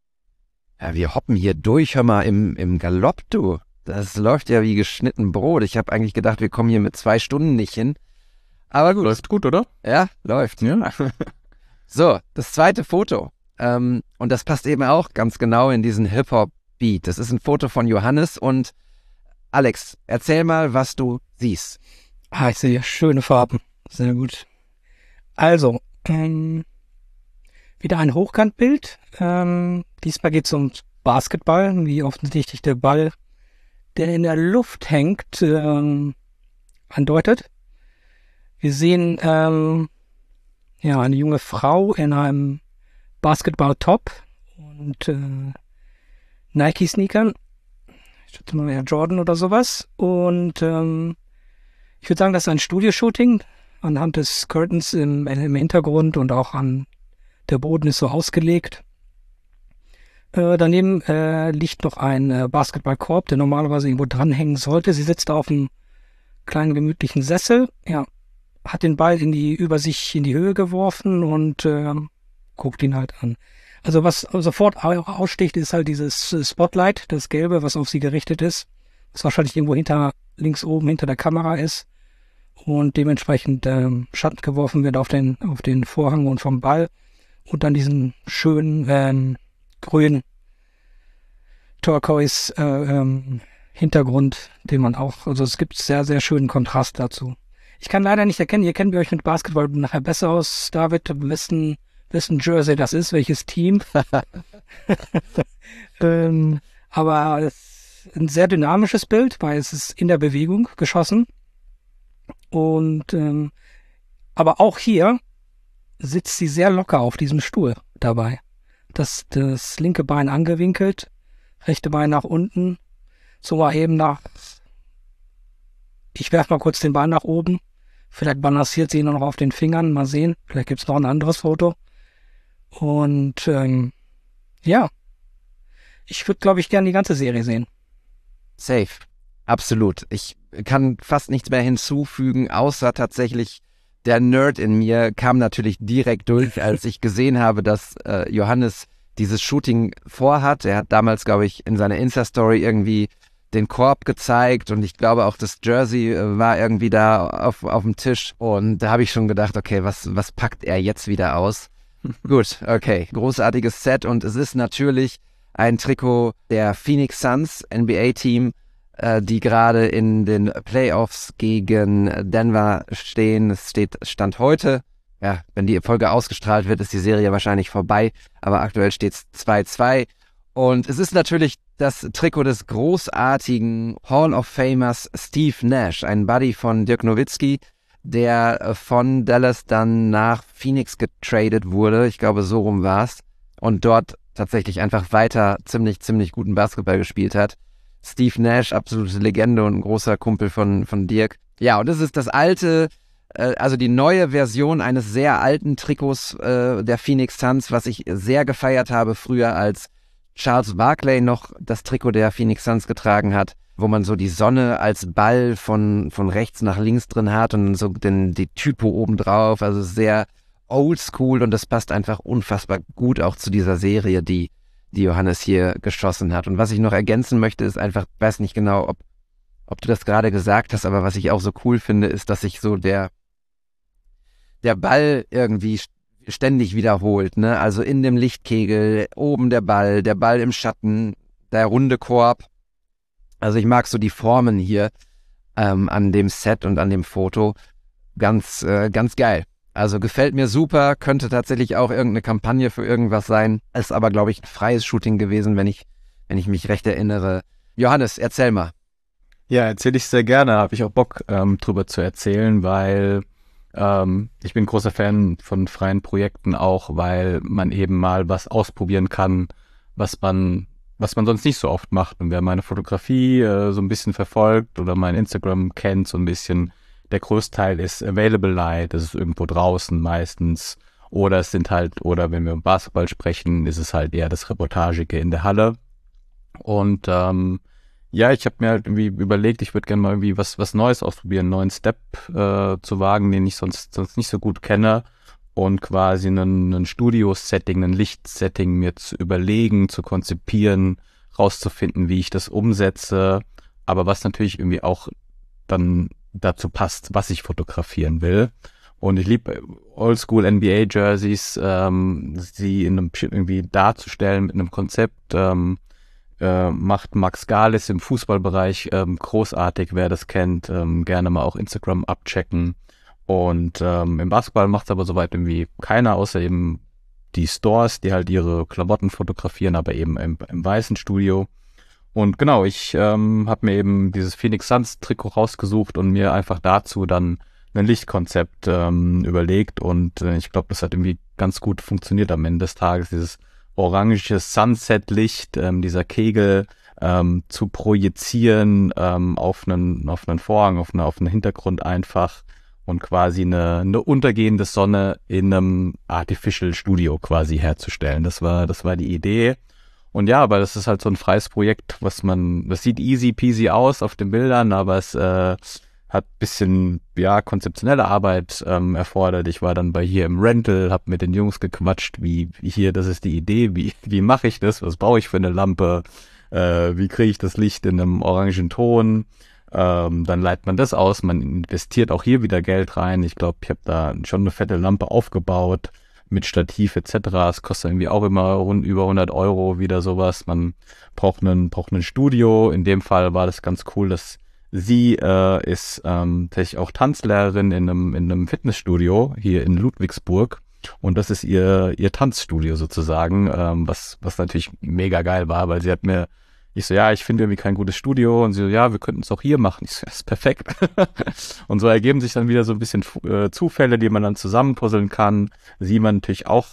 ja, wir hoppen hier durch, hör mal, im, im Galopp, du. Das läuft ja wie geschnitten Brot. Ich habe eigentlich gedacht, wir kommen hier mit zwei Stunden nicht hin. Aber gut. Läuft gut, oder? Ja, läuft. Ja. So, das zweite Foto. Ähm, und das passt eben auch ganz genau in diesen Hip-Hop-Beat. Das ist ein Foto von Johannes und Alex, erzähl mal, was du siehst. Ah, ich sehe schöne Farben. Sehr gut. Also, ähm, wieder ein Hochkantbild. Ähm, diesmal geht es um Basketball, wie offensichtlich der Ball, der in der Luft hängt, ähm, andeutet. Wir sehen ähm, ja eine junge Frau in einem Basketball-Top und äh, Nike-Sneakern. Ich schätze mal eher Jordan oder sowas. Und ähm, ich würde sagen, das ist ein Studioshooting anhand des Curtains im, im Hintergrund und auch an der Boden ist so ausgelegt. Äh, daneben äh, liegt noch ein äh, Basketballkorb, der normalerweise irgendwo dranhängen sollte. Sie sitzt auf einem kleinen gemütlichen Sessel, ja, hat den Ball in die über sich in die Höhe geworfen und äh, guckt ihn halt an. Also was sofort aussticht, ist halt dieses Spotlight, das Gelbe, was auf sie gerichtet ist, was wahrscheinlich irgendwo hinter links oben hinter der Kamera ist und dementsprechend ähm, Schatten geworfen wird auf den auf den Vorhang und vom Ball. Und dann diesen schönen ähm, grünen Turquoise äh, ähm, Hintergrund, den man auch, also es gibt sehr, sehr schönen Kontrast dazu. Ich kann leider nicht erkennen, ihr kennt euch mit Basketball nachher besser aus, David, wessen, wessen Jersey das ist, welches Team. ähm, aber es ist ein sehr dynamisches Bild, weil es ist in der Bewegung geschossen. Und ähm, aber auch hier sitzt sie sehr locker auf diesem Stuhl dabei. Das, das linke Bein angewinkelt, rechte Bein nach unten, so mal eben nach, ich werfe mal kurz den Bein nach oben, vielleicht balanciert sie noch auf den Fingern, mal sehen, vielleicht gibt es noch ein anderes Foto. Und ähm, ja, ich würde, glaube ich, gerne die ganze Serie sehen. Safe, absolut. Ich kann fast nichts mehr hinzufügen, außer tatsächlich der Nerd in mir kam natürlich direkt durch, als ich gesehen habe, dass äh, Johannes dieses Shooting vorhat. Er hat damals, glaube ich, in seiner Insta-Story irgendwie den Korb gezeigt und ich glaube auch das Jersey äh, war irgendwie da auf, auf dem Tisch und da habe ich schon gedacht, okay, was, was packt er jetzt wieder aus? Gut, okay, großartiges Set und es ist natürlich ein Trikot der Phoenix Suns, N B A-Team, die gerade in den Playoffs gegen Denver stehen. Es steht Stand heute. Ja, wenn die Folge ausgestrahlt wird, ist die Serie wahrscheinlich vorbei. Aber aktuell steht es zwei zwei. Und es ist natürlich das Trikot des großartigen Hall of Famers Steve Nash, ein Buddy von Dirk Nowitzki, der von Dallas dann nach Phoenix getradet wurde. Ich glaube, so rum war's. Und dort tatsächlich einfach weiter ziemlich, ziemlich guten Basketball gespielt hat. Steve Nash, absolute Legende und ein großer Kumpel von, von Dirk. Ja, und das ist das alte, äh, also die neue Version eines sehr alten Trikots äh, der Phoenix Suns, was ich sehr gefeiert habe früher, als Charles Barkley noch das Trikot der Phoenix Suns getragen hat, wo man so die Sonne als Ball von, von rechts nach links drin hat und so den, die Typo oben drauf, also sehr oldschool, und das passt einfach unfassbar gut auch zu dieser Serie, die die Johannes hier geschossen hat. Und was ich noch ergänzen möchte, ist einfach, ich weiß nicht genau, ob, ob du das gerade gesagt hast, aber was ich auch so cool finde, ist, dass sich so der, der Ball irgendwie ständig wiederholt, ne? Also in dem Lichtkegel, oben der Ball, der Ball im Schatten, der runde Korb. Also ich mag so die Formen hier ähm, an dem Set und an dem Foto. Ganz, äh, ganz geil. Also gefällt mir super, könnte tatsächlich auch irgendeine Kampagne für irgendwas sein. Ist aber, glaube ich, ein freies Shooting gewesen, wenn ich, wenn ich mich recht erinnere. Johannes, erzähl mal. Ja, erzähle ich sehr gerne. Habe ich auch Bock, ähm, drüber zu erzählen, weil ähm, ich bin großer Fan von freien Projekten auch, weil man eben mal was ausprobieren kann, was man, was man sonst nicht so oft macht. Und wer meine Fotografie äh, so ein bisschen verfolgt oder mein Instagram kennt, so ein bisschen, der Großteil ist Available Light, das ist irgendwo draußen meistens. Oder es sind halt, oder wenn wir um Basketball sprechen, ist es halt eher das Reportagige in der Halle. Und ähm, ja, ich habe mir halt irgendwie überlegt, ich würde gerne mal irgendwie was was Neues ausprobieren, einen neuen Step äh, zu wagen, den ich sonst sonst nicht so gut kenne. Und quasi einen, einen Studio-Setting, ein Lichtsetting mir zu überlegen, zu konzipieren, rauszufinden, wie ich das umsetze. Aber was natürlich irgendwie auch dann dazu passt, was ich fotografieren will. Und ich liebe Oldschool N B A-Jerseys, ähm, sie in einem irgendwie darzustellen mit einem Konzept. Ähm, äh, macht Max Galis im Fußballbereich ähm, großartig, wer das kennt. Ähm, gerne mal auch Instagram abchecken. Und ähm, im Basketball macht es aber soweit irgendwie keiner, außer eben die Stores, die halt ihre Klamotten fotografieren, aber eben im, im weißen Studio. Und genau, ich ähm, habe mir eben dieses Phoenix Suns Trikot rausgesucht und mir einfach dazu dann ein Lichtkonzept ähm, überlegt. Und äh, ich glaube, das hat irgendwie ganz gut funktioniert am Ende des Tages, dieses orange Sunset-Licht, ähm, dieser Kegel ähm, zu projizieren ähm, auf einen auf einen Vorhang, auf, eine, auf einen Hintergrund einfach und quasi eine, eine untergehende Sonne in einem Artificial Studio quasi herzustellen. Das war das war die Idee. Und ja, aber das ist halt so ein freies Projekt, was man, das sieht easy peasy aus auf den Bildern, aber es äh, hat bisschen, ja, konzeptionelle Arbeit ähm, erfordert. Ich war dann bei hier im Rental, hab mit den Jungs gequatscht, wie, wie hier, das ist die Idee, wie wie mache ich das, was brauche ich für eine Lampe, äh, wie kriege ich das Licht in einem orangen Ton, ähm, dann leitet man das aus, man investiert auch hier wieder Geld rein. Ich glaube, ich habe da schon eine fette Lampe aufgebaut, mit Stativ et cetera. Es kostet irgendwie auch immer rund über hundert Euro wieder sowas. Man braucht einen, braucht ein Studio. In dem Fall war das ganz cool, dass sie äh, ist ähm, tatsächlich auch Tanzlehrerin in einem, in einem Fitnessstudio hier in Ludwigsburg. Und das ist ihr ihr Tanzstudio sozusagen, ähm, was was natürlich mega geil war, weil sie hat mir, ich so, ja, ich finde irgendwie kein gutes Studio. Und sie so, ja, wir könnten es auch hier machen. Ich so, das ist perfekt. Und so ergeben sich dann wieder so ein bisschen äh, Zufälle, die man dann zusammenpuzzeln kann. Sie man natürlich auch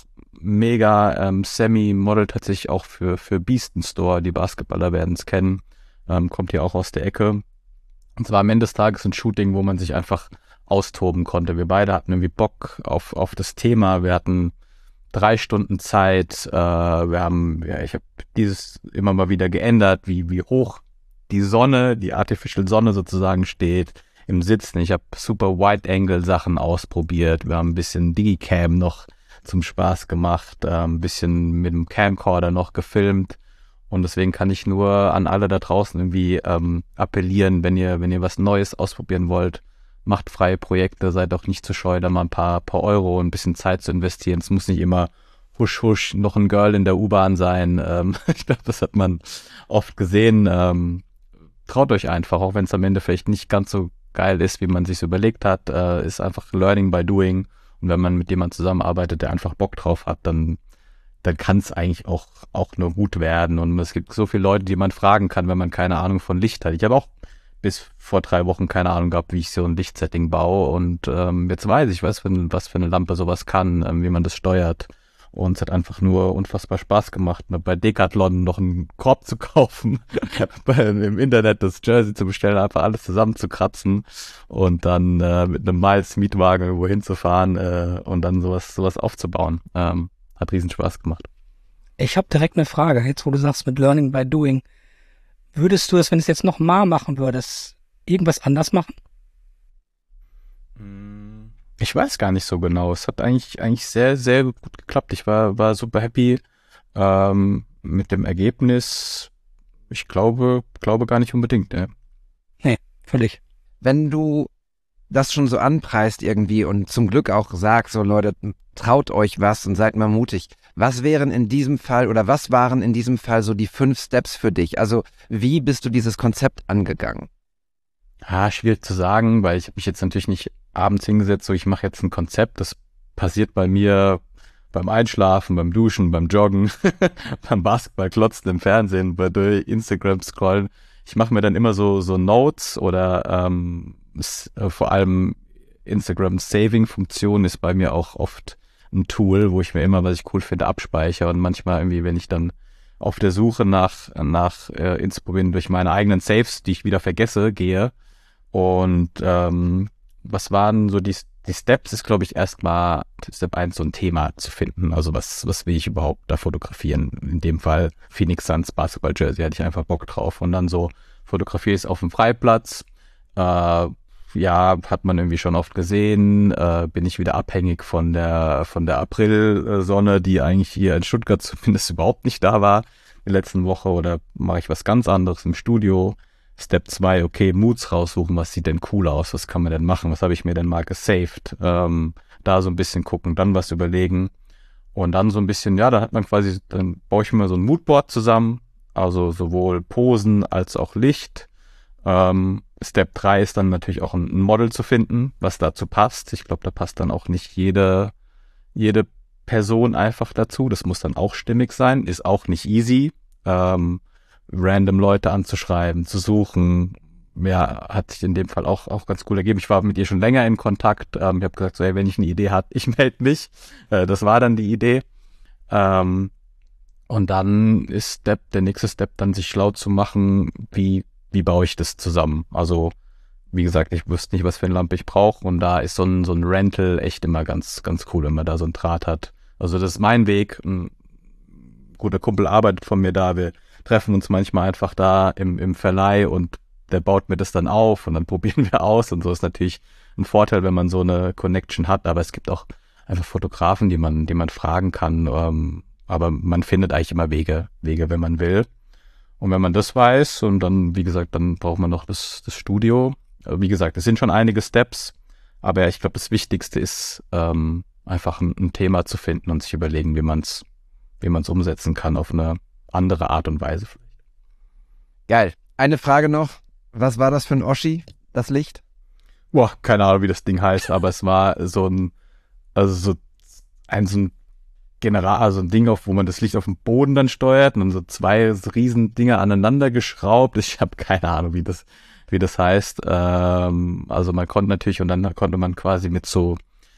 mega ähm, Semi-Model tatsächlich auch für für Beaston Store. Die Basketballer werden es kennen. Ähm, kommt ja auch aus der Ecke. Und zwar am Ende des Tages ein Shooting, wo man sich einfach austoben konnte. Wir beide hatten irgendwie Bock auf auf das Thema. Wir hatten drei Stunden Zeit. Äh, wir haben, ja, ich habe dieses immer mal wieder geändert, wie wie hoch die Sonne, die Artificial Sonne sozusagen steht im Sitzen. Ich habe super Wide Angle Sachen ausprobiert. Wir haben ein bisschen Digicam noch zum Spaß gemacht, äh, ein bisschen mit dem Camcorder noch gefilmt. Und deswegen kann ich nur an alle da draußen irgendwie ähm, appellieren, wenn ihr wenn ihr was Neues ausprobieren wollt, macht freie Projekte, seid auch nicht zu scheu, da mal ein paar, paar Euro, ein bisschen Zeit zu investieren. Es muss nicht immer husch, husch, noch ein Girl in der U-Bahn sein. Ähm, ich glaube, das hat man oft gesehen. Ähm, traut euch einfach, auch wenn es am Ende vielleicht nicht ganz so geil ist, wie man sich überlegt hat. Äh, ist einfach Learning by Doing. Und wenn man mit jemandem zusammenarbeitet, der einfach Bock drauf hat, dann, dann kann es eigentlich auch, auch nur gut werden. Und es gibt so viele Leute, die man fragen kann, wenn man keine Ahnung von Licht hat. Ich habe auch bis vor drei Wochen keine Ahnung gehabt, wie ich so ein Lichtsetting baue. Und ähm, jetzt weiß ich, was für, was für eine Lampe sowas kann, ähm, wie man das steuert. Und es hat einfach nur unfassbar Spaß gemacht, ne, bei Decathlon noch einen Korb zu kaufen, bei, im Internet das Jersey zu bestellen, einfach alles zusammenzukratzen und dann äh, mit einem Miles-Mietwagen irgendwo hinzufahren äh, und dann sowas sowas aufzubauen. Ähm, hat riesen Spaß gemacht. Ich habe direkt eine Frage, jetzt wo du sagst mit Learning by Doing. Würdest du es, wenn du es jetzt noch mal machen würdest, irgendwas anders machen? Ich weiß gar nicht so genau. Es hat eigentlich eigentlich sehr, sehr gut geklappt. Ich war war super happy ähm, mit dem Ergebnis. Ich glaube, glaube gar nicht unbedingt. Ne? Nee, völlig. Wenn du das schon so anpreist irgendwie und zum Glück auch sagst, so Leute, traut euch was und seid mal mutig. Was wären in diesem Fall oder was waren in diesem Fall so die fünf Steps für dich? Also wie bist du dieses Konzept angegangen? Ah, schwierig zu sagen, weil ich habe mich jetzt natürlich nicht abends hingesetzt, so ich mache jetzt ein Konzept. Das passiert bei mir beim Einschlafen, beim Duschen, beim Joggen, beim Basketball klotzen im Fernsehen, bei durch Instagram scrollen. Ich mache mir dann immer so so Notes oder ähm, s- äh, vor allem Instagram Saving Funktion ist bei mir auch oft ein Tool, wo ich mir immer, was ich cool finde, abspeichere und manchmal irgendwie, wenn ich dann auf der Suche nach nach äh, Inspo bin, durch meine eigenen Saves, die ich wieder vergesse, gehe. Und ähm, was waren so die, die Steps? Ist, glaube ich, erstmal Step eins so ein Thema zu finden. Also was was will ich überhaupt da fotografieren? In dem Fall Phoenix Suns Basketball Jersey, hatte ich einfach Bock drauf. Und dann so, fotografiere ich es auf dem Freiplatz. Äh, ja, hat man irgendwie schon oft gesehen. Äh, bin ich wieder abhängig von der von der Aprilsonne, die eigentlich hier in Stuttgart zumindest überhaupt nicht da war in der letzten Woche. Oder mache ich was ganz anderes im Studio? Step zwei, okay, Moods raussuchen, was sieht denn cool aus, was kann man denn machen, was habe ich mir denn mal gesaved, ähm, da so ein bisschen gucken, dann was überlegen und dann so ein bisschen, ja, da hat man quasi, dann baue ich mir so ein Moodboard zusammen, also sowohl Posen als auch Licht. Ähm, Step drei ist dann natürlich auch ein, ein Model zu finden, was dazu passt. Ich glaube, da passt dann auch nicht jede, jede Person einfach dazu, das muss dann auch stimmig sein, ist auch nicht easy, ähm, random Leute anzuschreiben, zu suchen, ja, hat sich in dem Fall auch auch ganz cool ergeben. Ich war mit ihr schon länger in Kontakt. Ähm, ich habe gesagt, so, hey, wenn ich eine Idee habe, ich melde mich. Äh, das war dann die Idee. Ähm, und dann ist Step, der nächste Step, dann sich schlau zu machen, wie wie baue ich das zusammen. Also wie gesagt, ich wüsste nicht, was für eine Lampe ich brauche. Und da ist so ein so ein Rental echt immer ganz ganz cool, wenn man da so einen Draht hat. Also das ist mein Weg. Ein guter Kumpel arbeitet von mir da. Wir treffen uns manchmal einfach da im, im Verleih und der baut mir das dann auf und dann probieren wir aus und so ist natürlich ein Vorteil, wenn man so eine Connection hat, aber es gibt auch einfach Fotografen, die man, die man fragen kann, ähm, aber man findet eigentlich immer Wege, Wege, wenn man will. Und wenn man das weiß und dann, wie gesagt, dann braucht man noch das, das Studio. Wie gesagt, es sind schon einige Steps, aber ich glaube, das Wichtigste ist, ähm, einfach ein, ein Thema zu finden und sich überlegen, wie man es, wie man es umsetzen kann auf eine andere Art und Weise vielleicht. Geil. Eine Frage noch. Was war das für ein Oschi, das Licht? Boah, keine Ahnung, wie das Ding heißt, aber es war so ein, also so ein, so ein General, also ein Ding, auf wo man das Licht auf dem Boden dann steuert und dann so zwei riesen Dinge aneinander geschraubt. Ich habe keine Ahnung, wie das, wie das heißt. Ähm, also man konnte natürlich, und dann konnte man quasi mit so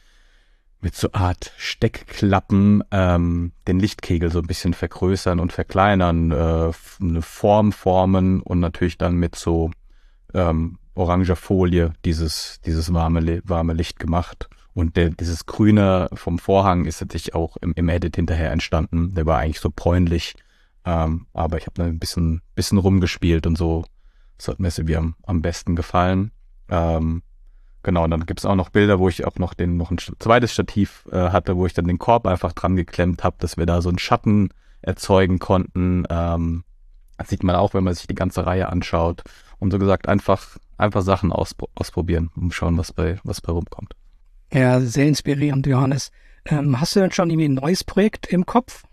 mit so Art Steckklappen ähm, den Lichtkegel so ein bisschen vergrößern und verkleinern, äh, eine Form formen und natürlich dann mit so ähm, oranger Folie dieses dieses warme warme Licht gemacht. Und der, dieses Grüne vom Vorhang ist natürlich auch im, im Edit hinterher entstanden. Der war eigentlich so bräunlich, ähm, aber ich habe da ein bisschen bisschen rumgespielt und so. Das hat mir irgendwie am, am besten gefallen. Ähm, Genau, und dann gibt's auch noch Bilder, wo ich auch noch den noch ein zweites Stativ äh, hatte, wo ich dann den Korb einfach dran geklemmt habe, dass wir da so einen Schatten erzeugen konnten. Ähm, das sieht man auch, wenn man sich die ganze Reihe anschaut. Und so gesagt, einfach einfach Sachen auspro- ausprobieren, um schauen, was bei was bei rumkommt. Ja, sehr inspirierend, Johannes. Ähm, hast du denn schon irgendwie ein neues Projekt im Kopf?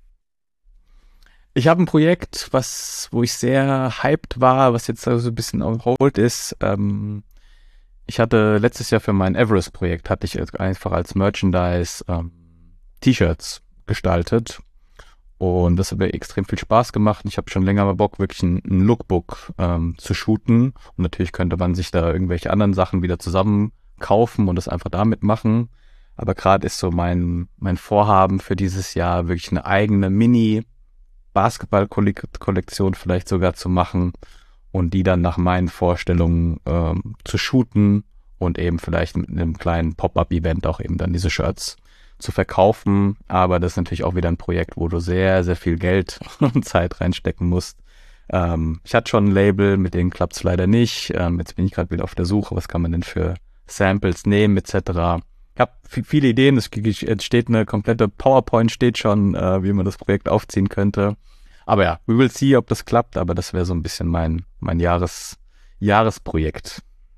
Ich habe ein Projekt, was wo ich sehr hyped war, was jetzt also ein bisschen on hold ist. Ähm, Ich hatte letztes Jahr für mein Everest-Projekt, hatte ich einfach als Merchandise ähm, T-Shirts gestaltet und das hat mir extrem viel Spaß gemacht. Ich habe schon länger mal Bock, wirklich ein, ein Lookbook ähm, zu shooten und natürlich könnte man sich da irgendwelche anderen Sachen wieder zusammen kaufen und das einfach damit machen. Aber gerade ist so mein, mein Vorhaben für dieses Jahr, wirklich eine eigene Mini-Basketball-Kollektion vielleicht sogar zu machen und die dann nach meinen Vorstellungen ähm, zu shooten und eben vielleicht mit einem kleinen Pop-Up-Event auch eben dann diese Shirts zu verkaufen. Aber das ist natürlich auch wieder ein Projekt, wo du sehr, sehr viel Geld und Zeit reinstecken musst. Ähm, ich hatte schon ein Label, mit denen klappt es leider nicht. Ähm, jetzt bin ich gerade wieder auf der Suche, was kann man denn für Samples nehmen et cetera. Ich habe viele Ideen, es steht eine komplette PowerPoint, steht schon, äh, wie man das Projekt aufziehen könnte. Aber ja, we will see, ob das klappt, aber das wäre so ein bisschen mein, mein Jahres, Jahresprojekt.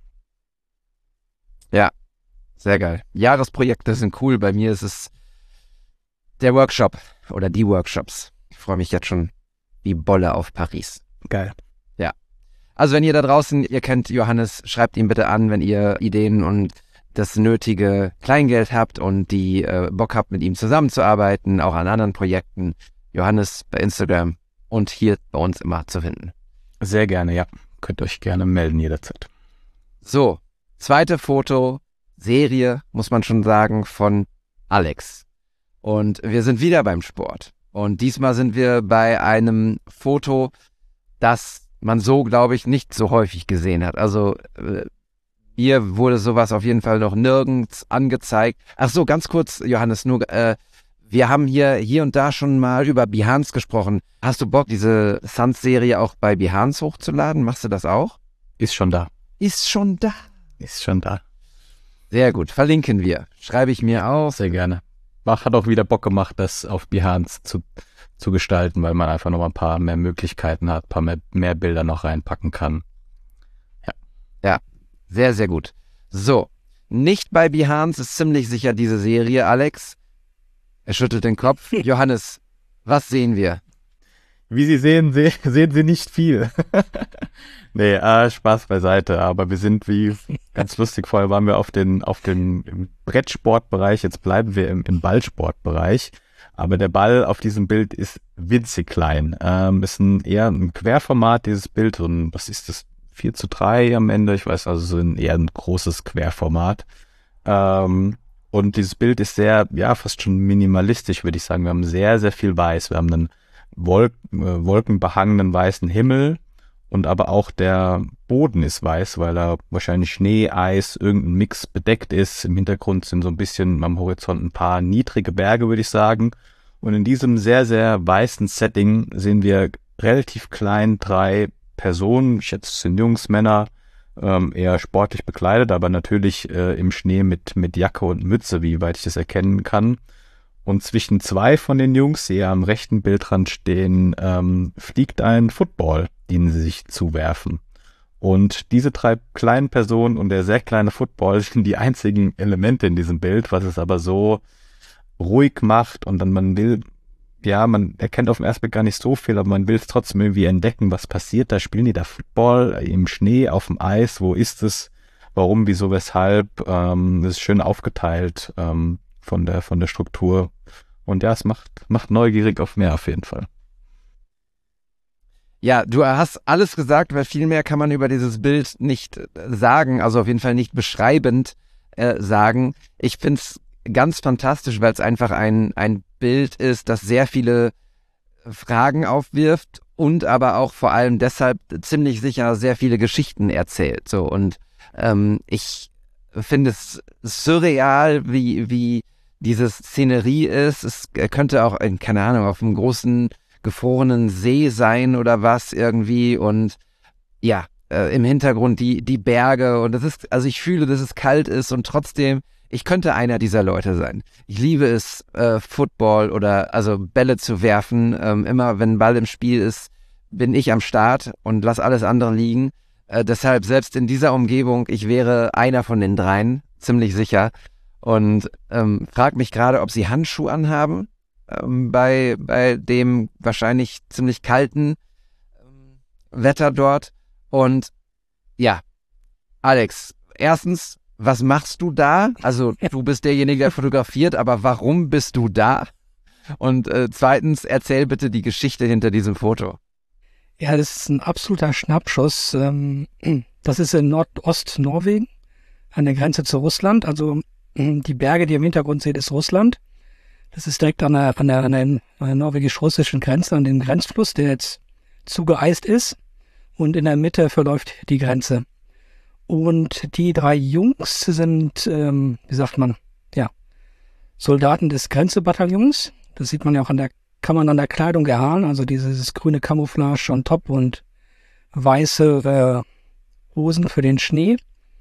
Ja, sehr geil. Jahresprojekte sind cool. Bei mir ist es der Workshop oder die Workshops. Ich freue mich jetzt schon wie Bolle auf Paris. Geil. Ja. Also wenn ihr da draußen, ihr kennt Johannes, schreibt ihn bitte an, wenn ihr Ideen und das nötige Kleingeld habt und die äh, Bock habt, mit ihm zusammenzuarbeiten, auch an anderen Projekten. Johannes bei Instagram und hier bei uns immer zu finden. Sehr gerne, ja. Könnt euch gerne melden jederzeit. So, zweite Foto, Serie, muss man schon sagen, von Alex. Und wir sind wieder beim Sport. Und diesmal sind wir bei einem Foto, das man so, glaube ich, nicht so häufig gesehen hat. Also äh, hier wurde sowas auf jeden Fall noch nirgends angezeigt. Ach so, ganz kurz, Johannes, nur, äh, wir haben hier, hier und da schon mal über Behance gesprochen. Hast du Bock, diese Suns-Serie auch bei Behance hochzuladen? Machst du das auch? Ist schon da. Ist schon da. Ist schon da. Sehr gut, verlinken wir. Schreibe ich mir auf. Sehr gerne. Bach hat auch wieder Bock gemacht, das auf Behance zu, zu gestalten, weil man einfach noch mal ein paar mehr Möglichkeiten hat, ein paar mehr, mehr Bilder noch reinpacken kann. Ja. Ja, sehr, sehr gut. So, nicht bei Behance ist ziemlich sicher diese Serie, Alex. Er schüttelt den Kopf. Johannes, was sehen wir? Wie Sie sehen, se- sehen Sie nicht viel. nee, äh, Spaß beiseite. Aber wir sind wie, ganz lustig, vorher waren wir auf den, auf den im Brettsportbereich, jetzt bleiben wir im, im Ballsportbereich. Aber der Ball auf diesem Bild ist winzig klein. Ähm, ist ein eher ein Querformat, dieses Bild. Und was ist das? vier zu drei am Ende. Ich weiß, also so ein eher ein großes Querformat. Ähm, und dieses Bild ist sehr, ja, fast schon minimalistisch, würde ich sagen. Wir haben sehr, sehr viel Weiß. Wir haben einen Wolk, äh, wolkenbehangenen weißen Himmel und aber auch der Boden ist weiß, weil da wahrscheinlich Schnee, Eis, irgendein Mix bedeckt ist. Im Hintergrund sind so ein bisschen am Horizont ein paar niedrige Berge, würde ich sagen. Und in diesem sehr, sehr weißen Setting sehen wir relativ klein drei Personen, ich schätze, es sind Jungs, Männer, ähm, eher sportlich bekleidet, aber natürlich äh, im Schnee mit, mit Jacke und Mütze, wie weit ich das erkennen kann. Und zwischen zwei von den Jungs, die am rechten Bildrand stehen, ähm, fliegt ein Football, den sie sich zuwerfen. Und diese drei kleinen Personen und der sehr kleine Football sind die einzigen Elemente in diesem Bild, was es aber so ruhig macht und dann man will, ja, man erkennt auf den ersten Blick gar nicht so viel, aber man will es trotzdem irgendwie entdecken, was passiert da. Spielen die da Football im Schnee, auf dem Eis? Wo ist es? Warum, wieso, weshalb? Ähm, das ist schön aufgeteilt ähm, von der von der Struktur. Und ja, es macht, macht neugierig auf mehr auf jeden Fall. Ja, du hast alles gesagt, weil viel mehr kann man über dieses Bild nicht sagen, also auf jeden Fall nicht beschreibend äh, sagen. Ich finde es ganz fantastisch, weil es einfach ein, ein Bild ist, das sehr viele Fragen aufwirft und aber auch vor allem deshalb ziemlich sicher sehr viele Geschichten erzählt. So, und ähm, ich finde es surreal, wie, wie diese Szenerie ist. Es könnte auch, in, keine Ahnung, auf einem großen gefrorenen See sein oder was irgendwie und ja, äh, im Hintergrund die, die Berge und das ist, also ich fühle, dass es kalt ist und trotzdem, ich könnte einer dieser Leute sein. Ich liebe es, äh, Football oder also Bälle zu werfen. Ähm, immer wenn ein Ball im Spiel ist, bin ich am Start und lass alles andere liegen. Äh, deshalb selbst in dieser Umgebung, ich wäre einer von den dreien, ziemlich sicher. Und ähm, frag mich gerade, ob sie Handschuhe anhaben ähm, bei, bei dem wahrscheinlich ziemlich kalten ähm, Wetter dort. Und ja, Alex, erstens, was machst du da? Also du bist derjenige, der fotografiert, aber warum bist du da? Und äh, zweitens, erzähl bitte die Geschichte hinter diesem Foto. Ja, das ist ein absoluter Schnappschuss. Ähm, Das ist in Nordost-Norwegen, an der Grenze zu Russland. Also Die Berge, die ihr im Hintergrund seht, ist Russland. Das ist direkt an der, an der, an der, an der norwegisch-russischen Grenze, an dem Grenzfluss, der jetzt zugeeist ist. Und in der Mitte verläuft die Grenze. Und die drei Jungs sind, ähm, wie sagt man, ja, Soldaten des Grenzebataillons. Das sieht man ja auch an der, kann man an der Kleidung erahnen. Also dieses grüne Camouflage on top und weiße äh, Hosen für den Schnee.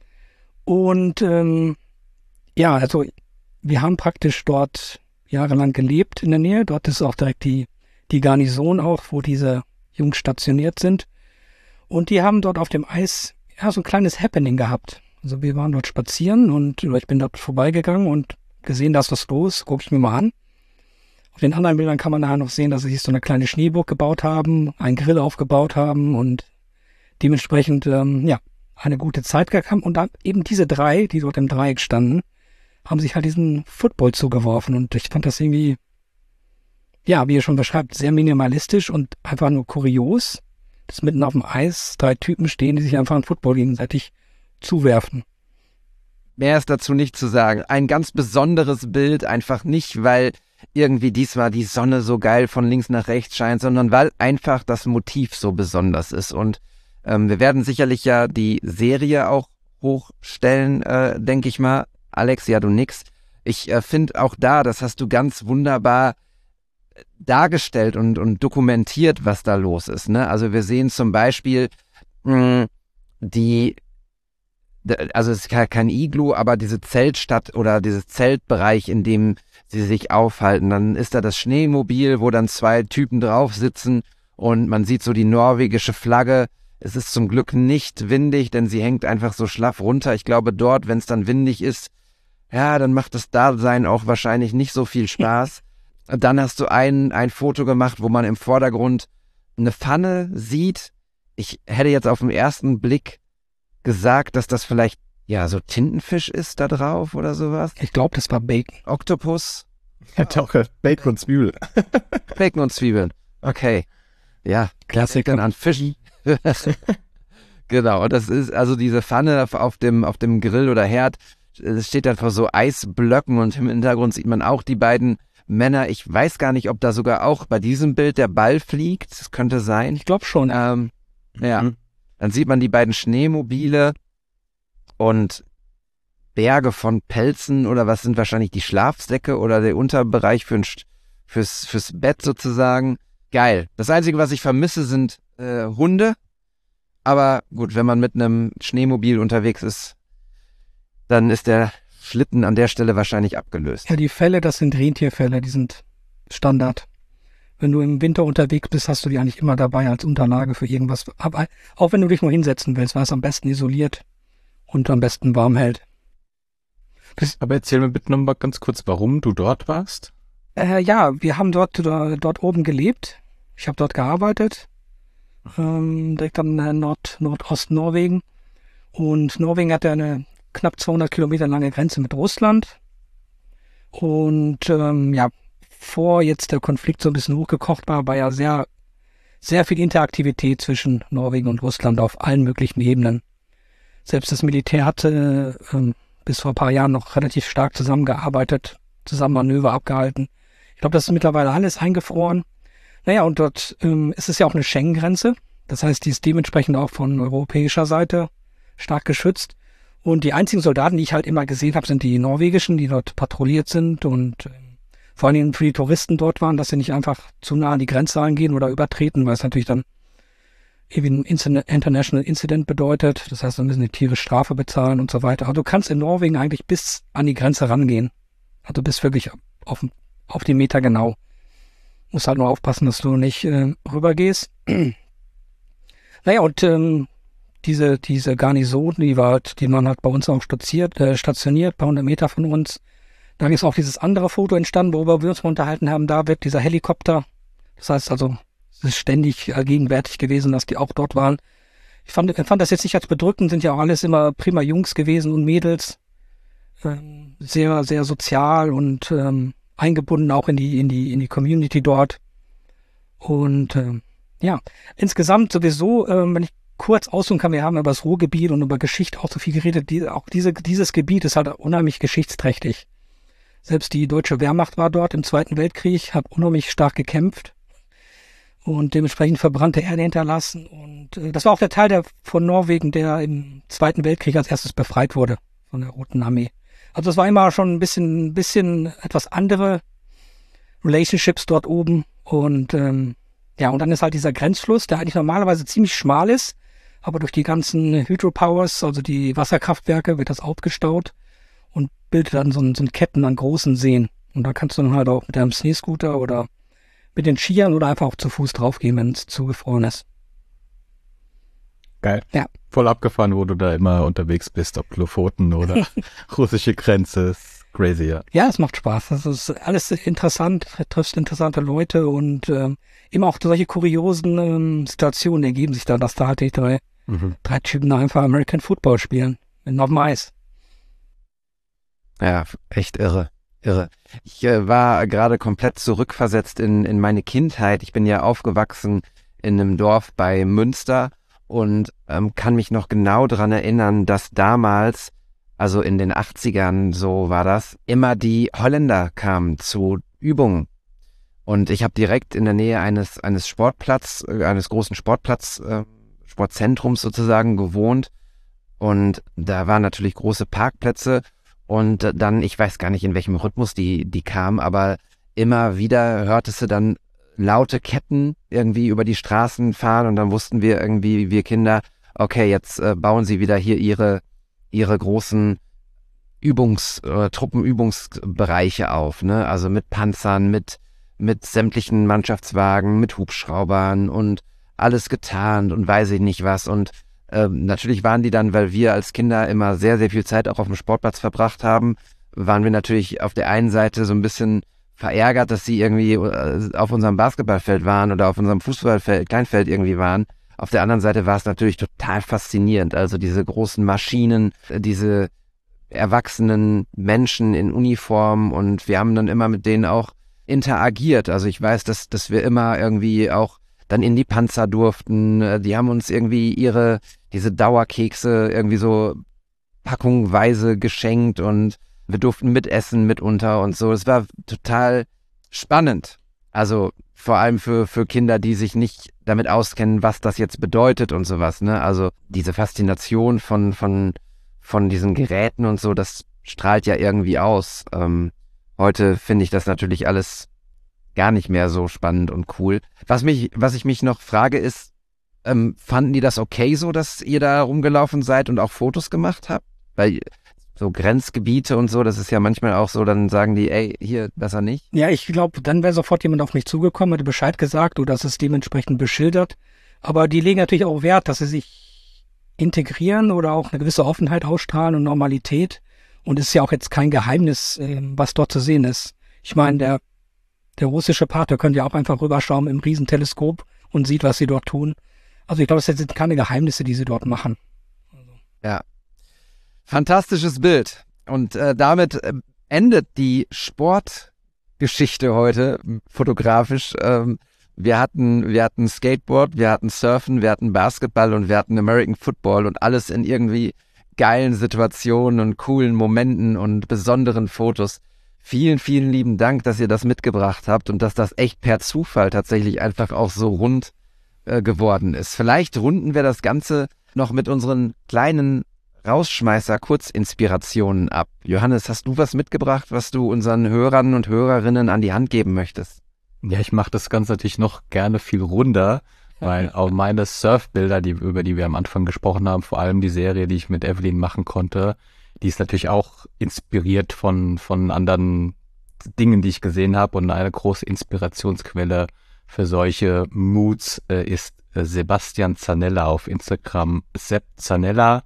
Und ähm, ja, also wir haben praktisch dort jahrelang gelebt in der Nähe. Dort ist auch direkt die, die Garnison auch, wo diese Jungs stationiert sind. Und die haben dort auf dem Eis ja so ein kleines Happening gehabt. Also wir waren dort spazieren und ich bin dort vorbeigegangen und gesehen, da ist was los, gucke ich mir mal an. Auf den anderen Bildern kann man nachher noch sehen, dass sie sich so eine kleine Schneeburg gebaut haben, einen Grill aufgebaut haben und dementsprechend, ähm, ja, eine gute Zeit gehabt haben. Und dann eben diese drei, die dort im Dreieck standen, haben sich halt diesen Football zugeworfen. Und ich fand das irgendwie, ja, wie ihr schon beschreibt, sehr minimalistisch und einfach nur kurios, dass mitten auf dem Eis drei Typen stehen, die sich einfach einen Football gegenseitig zuwerfen. Mehr ist dazu nicht zu sagen. Ein ganz besonderes Bild, einfach nicht, weil irgendwie diesmal die Sonne so geil von links nach rechts scheint, sondern weil einfach das Motiv so besonders ist. Und ähm, wir werden sicherlich ja die Serie auch hochstellen, äh, denke ich mal. Alex, ja, du nix. Ich äh, finde auch da, das hast du ganz wunderbar dargestellt und, und dokumentiert, was da los ist. Ne? Also wir sehen zum Beispiel mh, die, also es ist kein Iglu, aber diese Zeltstadt oder dieses Zeltbereich, in dem sie sich aufhalten. Dann ist da das Schneemobil, wo dann zwei Typen drauf sitzen und man sieht so die norwegische Flagge. Es ist zum Glück nicht windig, denn sie hängt einfach so schlaff runter. Ich glaube dort, wenn es dann windig ist, ja, dann macht das Dasein auch wahrscheinlich nicht so viel Spaß. Dann hast du ein, ein Foto gemacht, wo man im Vordergrund eine Pfanne sieht. Ich hätte jetzt auf den ersten Blick gesagt, dass das vielleicht, ja, so Tintenfisch ist da drauf oder sowas. Ich glaube, das war Bacon. Oktopus. Ja, doch, Bacon und Zwiebeln. Bacon und Zwiebeln. Okay. Ja, Klassiker an Fischen. Genau, und das ist also diese Pfanne auf, auf dem, auf dem Grill oder Herd. Es steht dann vor so Eisblöcken und im Hintergrund sieht man auch die beiden Männer. Ich weiß gar nicht, ob da sogar auch bei diesem Bild der Ball fliegt. Das könnte sein. Ich glaube schon. Ähm, ja. Mhm. Dann sieht man die beiden Schneemobile und Berge von Pelzen oder was sind wahrscheinlich die Schlafsäcke oder der Unterbereich für ein, fürs, fürs Bett sozusagen. Geil. Das Einzige, was ich vermisse, sind äh, Hunde. Aber gut, wenn man mit einem Schneemobil unterwegs ist, dann ist der Schlitten an der Stelle wahrscheinlich abgelöst. Ja, die Felle, das sind Rentierfelle, die sind Standard. Wenn du im Winter unterwegs bist, hast du die eigentlich immer dabei als Unterlage für irgendwas. Aber auch wenn du dich nur hinsetzen willst, weil es am besten isoliert und am besten warm hält. Das Aber erzähl mir bitte nochmal ganz kurz, warum du dort warst. Äh, ja, wir haben dort, dort oben gelebt. Ich habe dort gearbeitet. Ähm, direkt am Nord, Nordost-Norwegen. Und Norwegen hat ja eine knapp zweihundert Kilometer lange Grenze mit Russland. Und ähm, ja, bevor jetzt der Konflikt so ein bisschen hochgekocht war, war ja sehr, sehr viel Interaktivität zwischen Norwegen und Russland auf allen möglichen Ebenen. Selbst das Militär hatte äh, bis vor ein paar Jahren noch relativ stark zusammengearbeitet, zusammen Manöver abgehalten. Ich glaube, das ist mittlerweile alles eingefroren. Naja, und dort ähm, ist es ja auch eine Schengen-Grenze. Das heißt, die ist dementsprechend auch von europäischer Seite stark geschützt. Und die einzigen Soldaten, die ich halt immer gesehen habe, sind die norwegischen, die dort patrouilliert sind und äh, vor allen Dingen für die Touristen dort waren, dass sie nicht einfach zu nah an die Grenze reingehen oder übertreten, weil es natürlich dann irgendwie ein International Incident bedeutet. Das heißt, dann müssen die Tiere Strafe bezahlen und so weiter. Aber du kannst in Norwegen eigentlich bis an die Grenze rangehen. Also du bist wirklich auf, auf den Meter genau. Musst halt nur aufpassen, dass du nicht äh, rübergehst. Naja, und ähm, diese diese Garnison, die war halt, die man hat bei uns auch stationiert, äh, stationiert, paar hundert Meter von uns. Da ist auch dieses andere Foto entstanden, worüber wir uns mal unterhalten haben. Da wird dieser Helikopter, das heißt also, es ist ständig äh, gegenwärtig gewesen, dass die auch dort waren. Ich fand, ich fand das jetzt nicht als bedrückend, sind ja auch alles immer prima Jungs gewesen und Mädels. Ähm, sehr, sehr sozial und ähm, eingebunden auch in die, in die, in die Community dort. Und ähm, ja, insgesamt sowieso, ähm, wenn ich kurz aussuchen kann, wir haben über das Ruhrgebiet und über Geschichte auch so viel geredet, die, auch diese, dieses Gebiet ist halt unheimlich geschichtsträchtig. Selbst die deutsche Wehrmacht war dort im Zweiten Weltkrieg, hat unheimlich stark gekämpft und dementsprechend verbrannte Erde hinterlassen. Und äh, das war auch der Teil der, von Norwegen, der im Zweiten Weltkrieg als erstes befreit wurde von der Roten Armee. Also es war immer schon ein bisschen, ein bisschen etwas andere Relationships dort oben. Und ähm, ja, und dann ist halt dieser Grenzfluss, der eigentlich normalerweise ziemlich schmal ist, aber durch die ganzen Hydropowers, also die Wasserkraftwerke, wird das aufgestaut und bildet dann so ein, so ein Ketten an großen Seen. Und da kannst du dann halt auch mit deinem Schneescooter oder mit den Skiern oder einfach auch zu Fuß draufgehen, wenn es zugefroren ist. Geil. Ja. Voll abgefahren, wo du da immer unterwegs bist, ob Lofoten oder russische Grenze. Ist crazy, ja. Ja, es macht Spaß. Das ist alles interessant, du triffst interessante Leute und ähm, immer auch solche kuriosen ähm, Situationen ergeben sich da, dass da halt die drei, mhm. drei Typen da einfach American Football spielen. Mit auf dem Eis. Ja, echt irre. Irre. Ich äh, war gerade komplett zurückversetzt in, in meine Kindheit. Ich bin ja aufgewachsen in einem Dorf bei Münster und ähm, kann mich noch genau daran erinnern, dass damals, also in den achtzigern, so war das, immer die Holländer kamen zu Übungen. Und ich habe direkt in der Nähe eines eines Sportplatz, äh, eines großen Sportplatz, äh, Sportzentrums sozusagen gewohnt. Und da waren natürlich große Parkplätze. Und dann, ich weiß gar nicht, in welchem Rhythmus die die kamen, aber immer wieder hörtest du dann laute Ketten irgendwie über die Straßen fahren und dann wussten wir irgendwie, wir Kinder, okay, jetzt äh, bauen sie wieder hier ihre ihre großen Übungs, äh, Truppenübungsbereiche auf, ne? Also mit Panzern, mit mit sämtlichen Mannschaftswagen, mit Hubschraubern und alles getarnt und weiß ich nicht was. Und ähm, natürlich waren die dann, weil wir als Kinder immer sehr, sehr viel Zeit auch auf dem Sportplatz verbracht haben, waren wir natürlich auf der einen Seite so ein bisschen verärgert, dass sie irgendwie äh, auf unserem Basketballfeld waren oder auf unserem Fußballfeld, Kleinfeld irgendwie waren. Auf der anderen Seite war es natürlich total faszinierend. Also diese großen Maschinen, diese erwachsenen Menschen in Uniform und wir haben dann immer mit denen auch interagiert. Also ich weiß, dass, dass wir immer irgendwie auch dann in die Panzer durften. Die haben uns irgendwie ihre, diese Dauerkekse irgendwie so packungweise geschenkt und wir durften mitessen mitunter und so. Es war total spannend. Also vor allem für, für Kinder, die sich nicht damit auskennen, was das jetzt bedeutet und sowas, ne? Also diese Faszination von, von, von diesen Geräten und so, das strahlt ja irgendwie aus. Ähm, heute finde ich das natürlich alles gar nicht mehr so spannend und cool. Was mich, was ich mich noch frage ist, ähm, fanden die das okay so, dass ihr da rumgelaufen seid und auch Fotos gemacht habt? Weil so Grenzgebiete und so, das ist ja manchmal auch so, dann sagen die, ey, hier besser nicht. Ja, ich glaube, dann wäre sofort jemand auf mich zugekommen, hätte Bescheid gesagt oder das ist dementsprechend beschildert. Aber die legen natürlich auch Wert, dass sie sich integrieren oder auch eine gewisse Offenheit ausstrahlen und Normalität. Und es ist ja auch jetzt kein Geheimnis, was dort zu sehen ist. Ich meine, der, der russische Partner könnte ja auch einfach rüberschauen im Riesenteleskop und sieht, was sie dort tun. Also ich glaube, es sind keine Geheimnisse, die sie dort machen. Also. Ja. Fantastisches Bild. Und äh, damit äh, endet die Sportgeschichte heute fotografisch. Ähm, wir hatten, wir hatten Skateboard, wir hatten Surfen, wir hatten Basketball und wir hatten American Football und alles in irgendwie geilen Situationen und coolen Momenten und besonderen Fotos. Vielen, vielen lieben Dank, dass ihr das mitgebracht habt und dass das echt per Zufall tatsächlich einfach auch so rund äh, geworden ist. Vielleicht runden wir das Ganze noch mit unseren kleinen Rausschmeißer Kurzinspirationen ab. Johannes, hast du was mitgebracht, was du unseren Hörern und Hörerinnen an die Hand geben möchtest? Ja, ich mache das Ganze natürlich noch gerne viel runder, weil auch meine Surfbilder, die, über die wir am Anfang gesprochen haben, vor allem die Serie, die ich mit Evelyn machen konnte, die ist natürlich auch inspiriert von, von anderen Dingen, die ich gesehen habe und eine große Inspirationsquelle für solche Moods äh, ist äh, Sebastian Zanella auf Instagram, Sepp Zanella,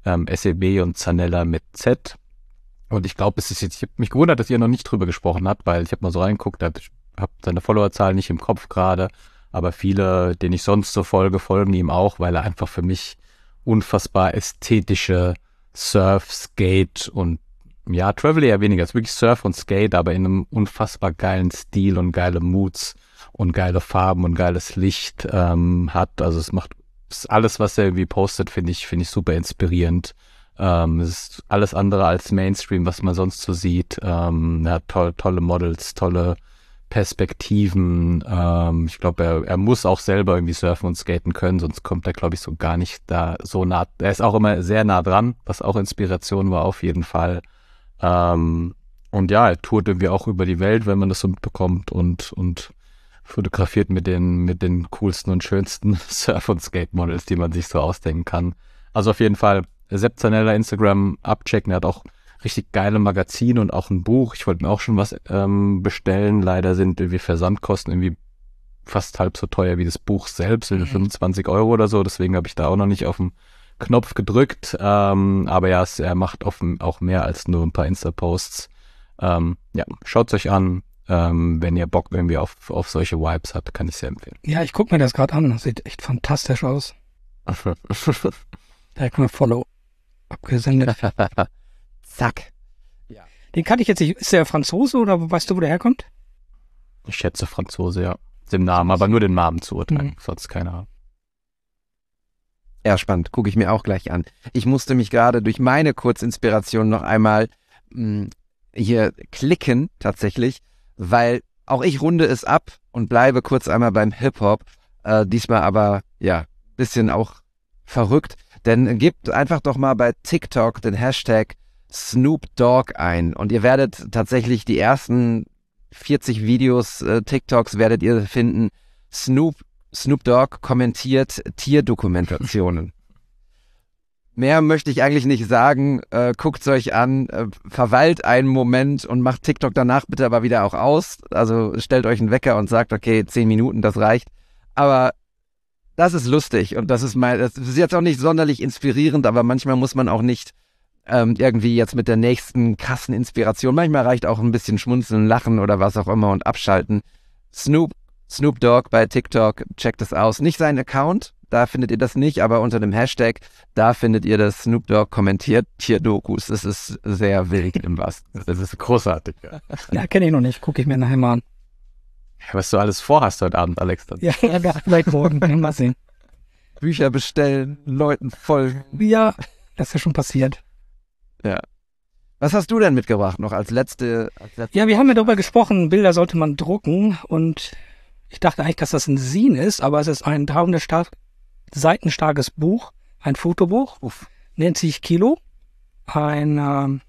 S E B und Zanella mit Z. Und ich glaube, es ist jetzt, ich habe mich gewundert, dass ihr noch nicht drüber gesprochen habt, weil ich habe mal so reingeguckt, ich habe seine Followerzahl nicht im Kopf gerade, aber viele, denen ich sonst so folge, folgen ihm auch, weil er einfach für mich unfassbar ästhetische Surf, Skate und ja, Travel eher weniger, es ist wirklich Surf und Skate, aber in einem unfassbar geilen Stil und geile Moods und geile Farben und geiles Licht ähm, hat. Also es macht alles, was er irgendwie postet, finde ich, finde ich super inspirierend. Ähm, es ist alles andere als Mainstream, was man sonst so sieht. Ähm, er hat toll, tolle Models, tolle Perspektiven. Ähm, ich glaube, er, er muss auch selber irgendwie surfen und skaten können, sonst kommt er, glaube ich, so gar nicht da so nah. Er ist auch immer sehr nah dran, was auch Inspiration war auf jeden Fall. Ähm, und ja, er tourt irgendwie auch über die Welt, wenn man das so mitbekommt und, und fotografiert mit den, mit den coolsten und schönsten Surf- und Skate-Models, die man sich so ausdenken kann. Also auf jeden Fall Sepp Zanella Instagram abchecken. Er hat auch richtig geile Magazine und auch ein Buch. Ich wollte mir auch schon was ähm, bestellen. Leider sind irgendwie Versandkosten irgendwie fast halb so teuer wie das Buch selbst, mhm. fünfundzwanzig Euro oder so. Deswegen habe ich da auch noch nicht auf den Knopf gedrückt. Ähm, aber ja, es, er macht auf, auch mehr als nur ein paar Insta-Posts. Ähm, ja, schaut's euch an. Ähm, wenn ihr Bock irgendwie auf, auf solche Vibes habt, kann ich sehr empfehlen. Ja, ich gucke mir das gerade an. Das sieht echt fantastisch aus. Direkt mal Follow abgesendet. Zack. Ja. Den kannte ich jetzt nicht. Ist der Franzose oder weißt du, wo der herkommt? Ich schätze Franzose, ja. Den Namen, aber nur den Namen zu urteilen. Mhm. Sonst keine Ahnung. Ja, spannend. Gucke ich mir auch gleich an. Ich musste mich gerade durch meine Kurzinspiration noch einmal mh, hier klicken, tatsächlich, weil auch ich runde es ab und bleibe kurz einmal beim Hip-Hop. Äh, diesmal aber, ja, bisschen auch verrückt. Denn gebt einfach doch mal bei TikTok den Hashtag Snoop Dogg ein und ihr werdet tatsächlich die ersten vierzig Videos, äh, TikToks werdet ihr finden. Snoop, Snoop Dogg kommentiert Tierdokumentationen. Mehr möchte ich eigentlich nicht sagen. Äh, guckt's euch an, äh, verweilt einen Moment und macht TikTok danach bitte aber wieder auch aus. Also stellt euch einen Wecker und sagt, okay, zehn Minuten, das reicht. Aber das ist lustig und das ist mal, das ist jetzt auch nicht sonderlich inspirierend, aber manchmal muss man auch nicht ähm, irgendwie jetzt mit der nächsten krassen Inspiration. Manchmal reicht auch ein bisschen schmunzeln, lachen oder was auch immer und abschalten. Snoop, Snoop Dogg bei TikTok, checkt es aus. Nicht sein Account, da findet ihr das nicht, aber unter dem Hashtag, da findet ihr das Snoop Dogg kommentiert Tierdokus. Das ist sehr wild im wahrsten. Das ist großartig. Ja, ja kenne ich noch nicht. Gucke ich mir nachher mal an. Was du alles vorhast heute Abend, Alex. Dann. Ja, ja, vielleicht morgen. Mal sehen. Bücher bestellen, Leuten folgen. Ja, das ist ja schon passiert. Ja. Was hast du denn mitgebracht noch als letzte? Als letzte ja, wir haben ja darüber gesprochen, Bilder sollte man drucken und ich dachte eigentlich, dass das ein Zine ist, aber es ist ein dreihundert seitenstarkes Buch, ein Fotobuch, Uff. Nennt sich Kilo, ein ähm,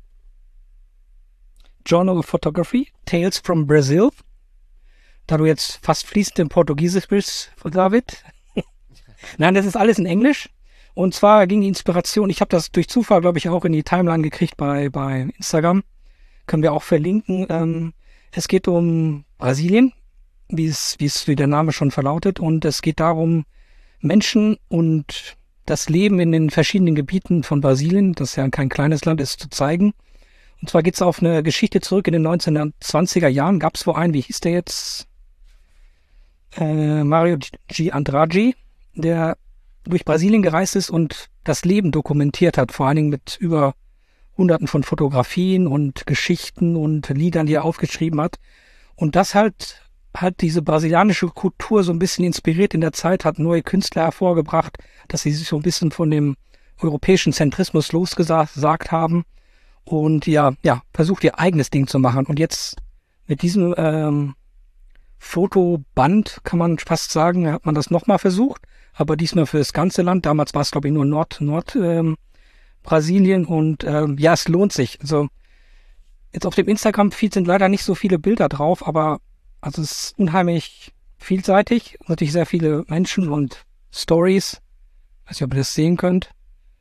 Journal of Photography, Tales from Brazil. Da du jetzt fast fließend im Portugiesisch bist, David. Nein, das ist alles in Englisch. Und zwar ging die Inspiration, ich habe das durch Zufall, glaube ich, auch in die Timeline gekriegt bei, bei Instagram. Können wir auch verlinken. Ähm, es geht um Brasilien, wie es, wie es, wie der Name schon verlautet. Und es geht darum, Menschen und das Leben in den verschiedenen Gebieten von Brasilien, das ja kein kleines Land ist, zu zeigen. Und zwar geht es auf eine Geschichte zurück in den neunzehnhundertzwanziger Jahren. Gab es wo einen, wie hieß der jetzt? Äh, Mario G. Andrade, der durch Brasilien gereist ist und das Leben dokumentiert hat, vor allen Dingen mit über Hunderten von Fotografien und Geschichten und Liedern, die er aufgeschrieben hat. Und das halt hat diese brasilianische Kultur so ein bisschen inspiriert in der Zeit, hat neue Künstler hervorgebracht, dass sie sich so ein bisschen von dem europäischen Zentrismus losgesagt haben und ja, ja, versucht ihr eigenes Ding zu machen. Und jetzt mit diesem ähm, Fotoband, kann man fast sagen, hat man das nochmal versucht, aber diesmal für das ganze Land. Damals war es, glaube ich, nur Nord, Nord ähm, Brasilien und ähm, ja, es lohnt sich. Also jetzt auf dem Instagram-Feed sind leider nicht so viele Bilder drauf, aber also es ist unheimlich vielseitig. Natürlich sehr viele Menschen und Stories. Weiß nicht, ob ihr das sehen könnt.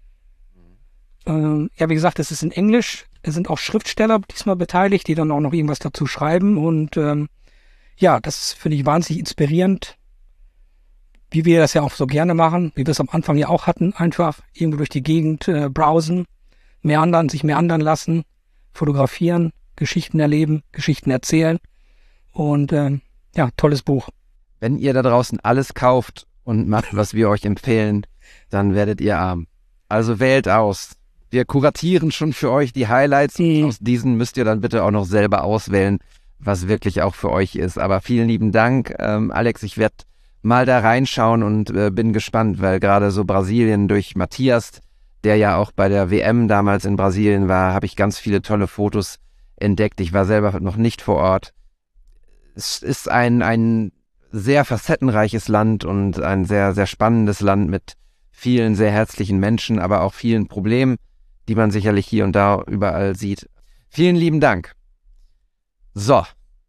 Ähm, ja, wie gesagt, es ist in Englisch. Es sind auch Schriftsteller diesmal beteiligt, die dann auch noch irgendwas dazu schreiben. Und ähm, ja, das finde ich wahnsinnig inspirierend, wie wir das ja auch so gerne machen, wie wir es am Anfang ja auch hatten. Einfach irgendwo durch die Gegend äh, browsen, meandern, sich meandern lassen, fotografieren, Geschichten erleben, Geschichten erzählen. Und ähm, ja, tolles Buch. Wenn ihr da draußen alles kauft und macht, was wir euch empfehlen, dann werdet ihr arm. Also wählt aus. Wir kuratieren schon für euch die Highlights. Mhm. Aus diesen müsst ihr dann bitte auch noch selber auswählen, was wirklich auch für euch ist. Aber vielen lieben Dank, ähm, Alex. Ich werde mal da reinschauen und äh, bin gespannt, weil gerade so Brasilien durch Matthias, der ja auch bei der W M damals in Brasilien war, habe ich ganz viele tolle Fotos entdeckt. Ich war selber noch nicht vor Ort. Es ist ein, ein sehr facettenreiches Land und ein sehr, sehr spannendes Land mit vielen sehr herzlichen Menschen, aber auch vielen Problemen, die man sicherlich hier und da überall sieht. Vielen lieben Dank. So.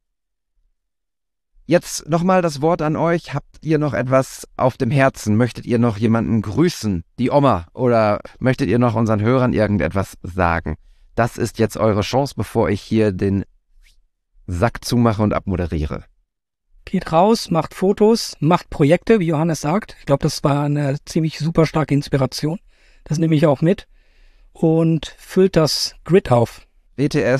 Jetzt nochmal das Wort an euch. Habt ihr noch etwas auf dem Herzen? Möchtet ihr noch jemanden grüßen? Die Oma? Oder möchtet ihr noch unseren Hörern irgendetwas sagen? Das ist jetzt eure Chance, bevor ich hier den Sack zumache und abmoderiere. Geht raus, macht Fotos, macht Projekte, wie Johannes sagt. Ich glaube, das war eine ziemlich super starke Inspiration. Das nehme ich auch mit. Und füllt das Grid auf. W T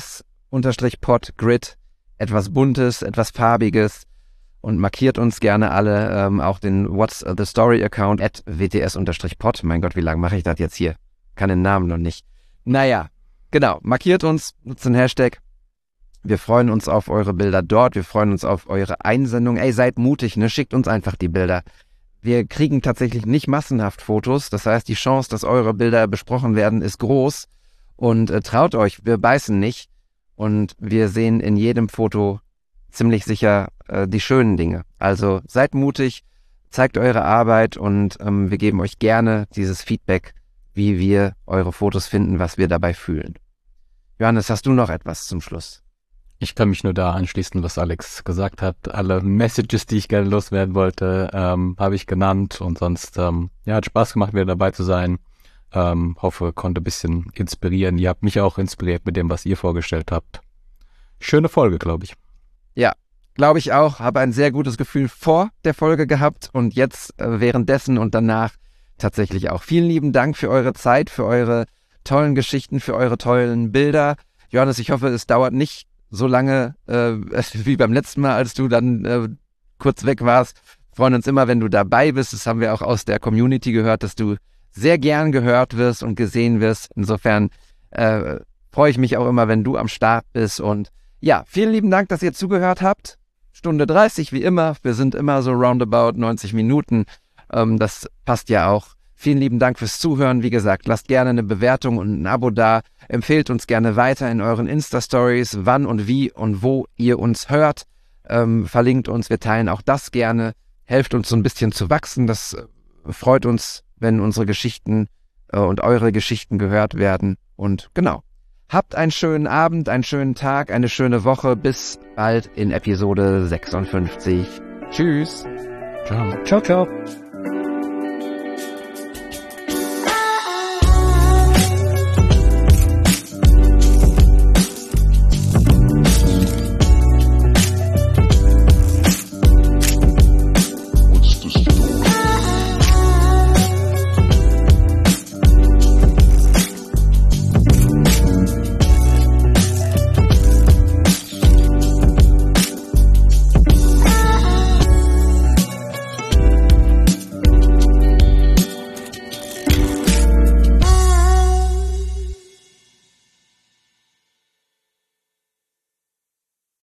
S-Pod Grid. Etwas Buntes, etwas Farbiges. Und markiert uns gerne alle, ähm, auch den What's the Story Account at W T S-Pod. Mein Gott, wie lange mache ich das jetzt hier? Kann den Namen noch nicht. Naja, genau. Markiert uns, nutzt den Hashtag. Wir freuen uns auf eure Bilder dort. Wir freuen uns auf eure Einsendung. Ey, seid mutig, ne? Schickt uns einfach die Bilder. Wir kriegen tatsächlich nicht massenhaft Fotos. Das heißt, die Chance, dass eure Bilder besprochen werden, ist groß. Und äh, traut euch, wir beißen nicht. Und wir sehen in jedem Foto ziemlich sicher äh, die schönen Dinge. Also seid mutig, zeigt eure Arbeit und ähm, wir geben euch gerne dieses Feedback, wie wir eure Fotos finden, was wir dabei fühlen. Johannes, hast du noch etwas zum Schluss? Ich kann mich nur da anschließen, was Alex gesagt hat. Alle Messages, die ich gerne loswerden wollte, ähm, habe ich genannt und sonst, ähm, ja, hat Spaß gemacht, wieder dabei zu sein. Ähm, hoffe, konnte ein bisschen inspirieren. Ihr habt mich auch inspiriert mit dem, was ihr vorgestellt habt. Schöne Folge, glaube ich. Ja, glaube ich auch. Habe ein sehr gutes Gefühl vor der Folge gehabt und jetzt äh, währenddessen und danach tatsächlich auch. Vielen lieben Dank für eure Zeit, für eure tollen Geschichten, für eure tollen Bilder. Johannes, ich hoffe, es dauert nicht so lange äh, wie beim letzten Mal, als du dann äh, kurz weg warst. Wir freuen uns immer, wenn du dabei bist. Das haben wir auch aus der Community gehört, dass du sehr gern gehört wirst und gesehen wirst. Insofern äh, freue ich mich auch immer, wenn du am Start bist. Und ja, vielen lieben Dank, dass ihr zugehört habt. Stunde dreißig, wie immer. Wir sind immer so roundabout neunzig Minuten. Ähm, das passt ja auch. Vielen lieben Dank fürs Zuhören. Wie gesagt, lasst gerne eine Bewertung und ein Abo da. Empfehlt uns gerne weiter in euren Insta-Stories, wann und wie und wo ihr uns hört. Ähm, verlinkt uns, wir teilen auch das gerne. Helft uns so ein bisschen zu wachsen. Das äh, freut uns, wenn unsere Geschichten äh, und eure Geschichten gehört werden. Und genau, habt einen schönen Abend, einen schönen Tag, eine schöne Woche. Bis bald in Episode sechsundfünfzig. Tschüss. Ciao. Ciao, ciao.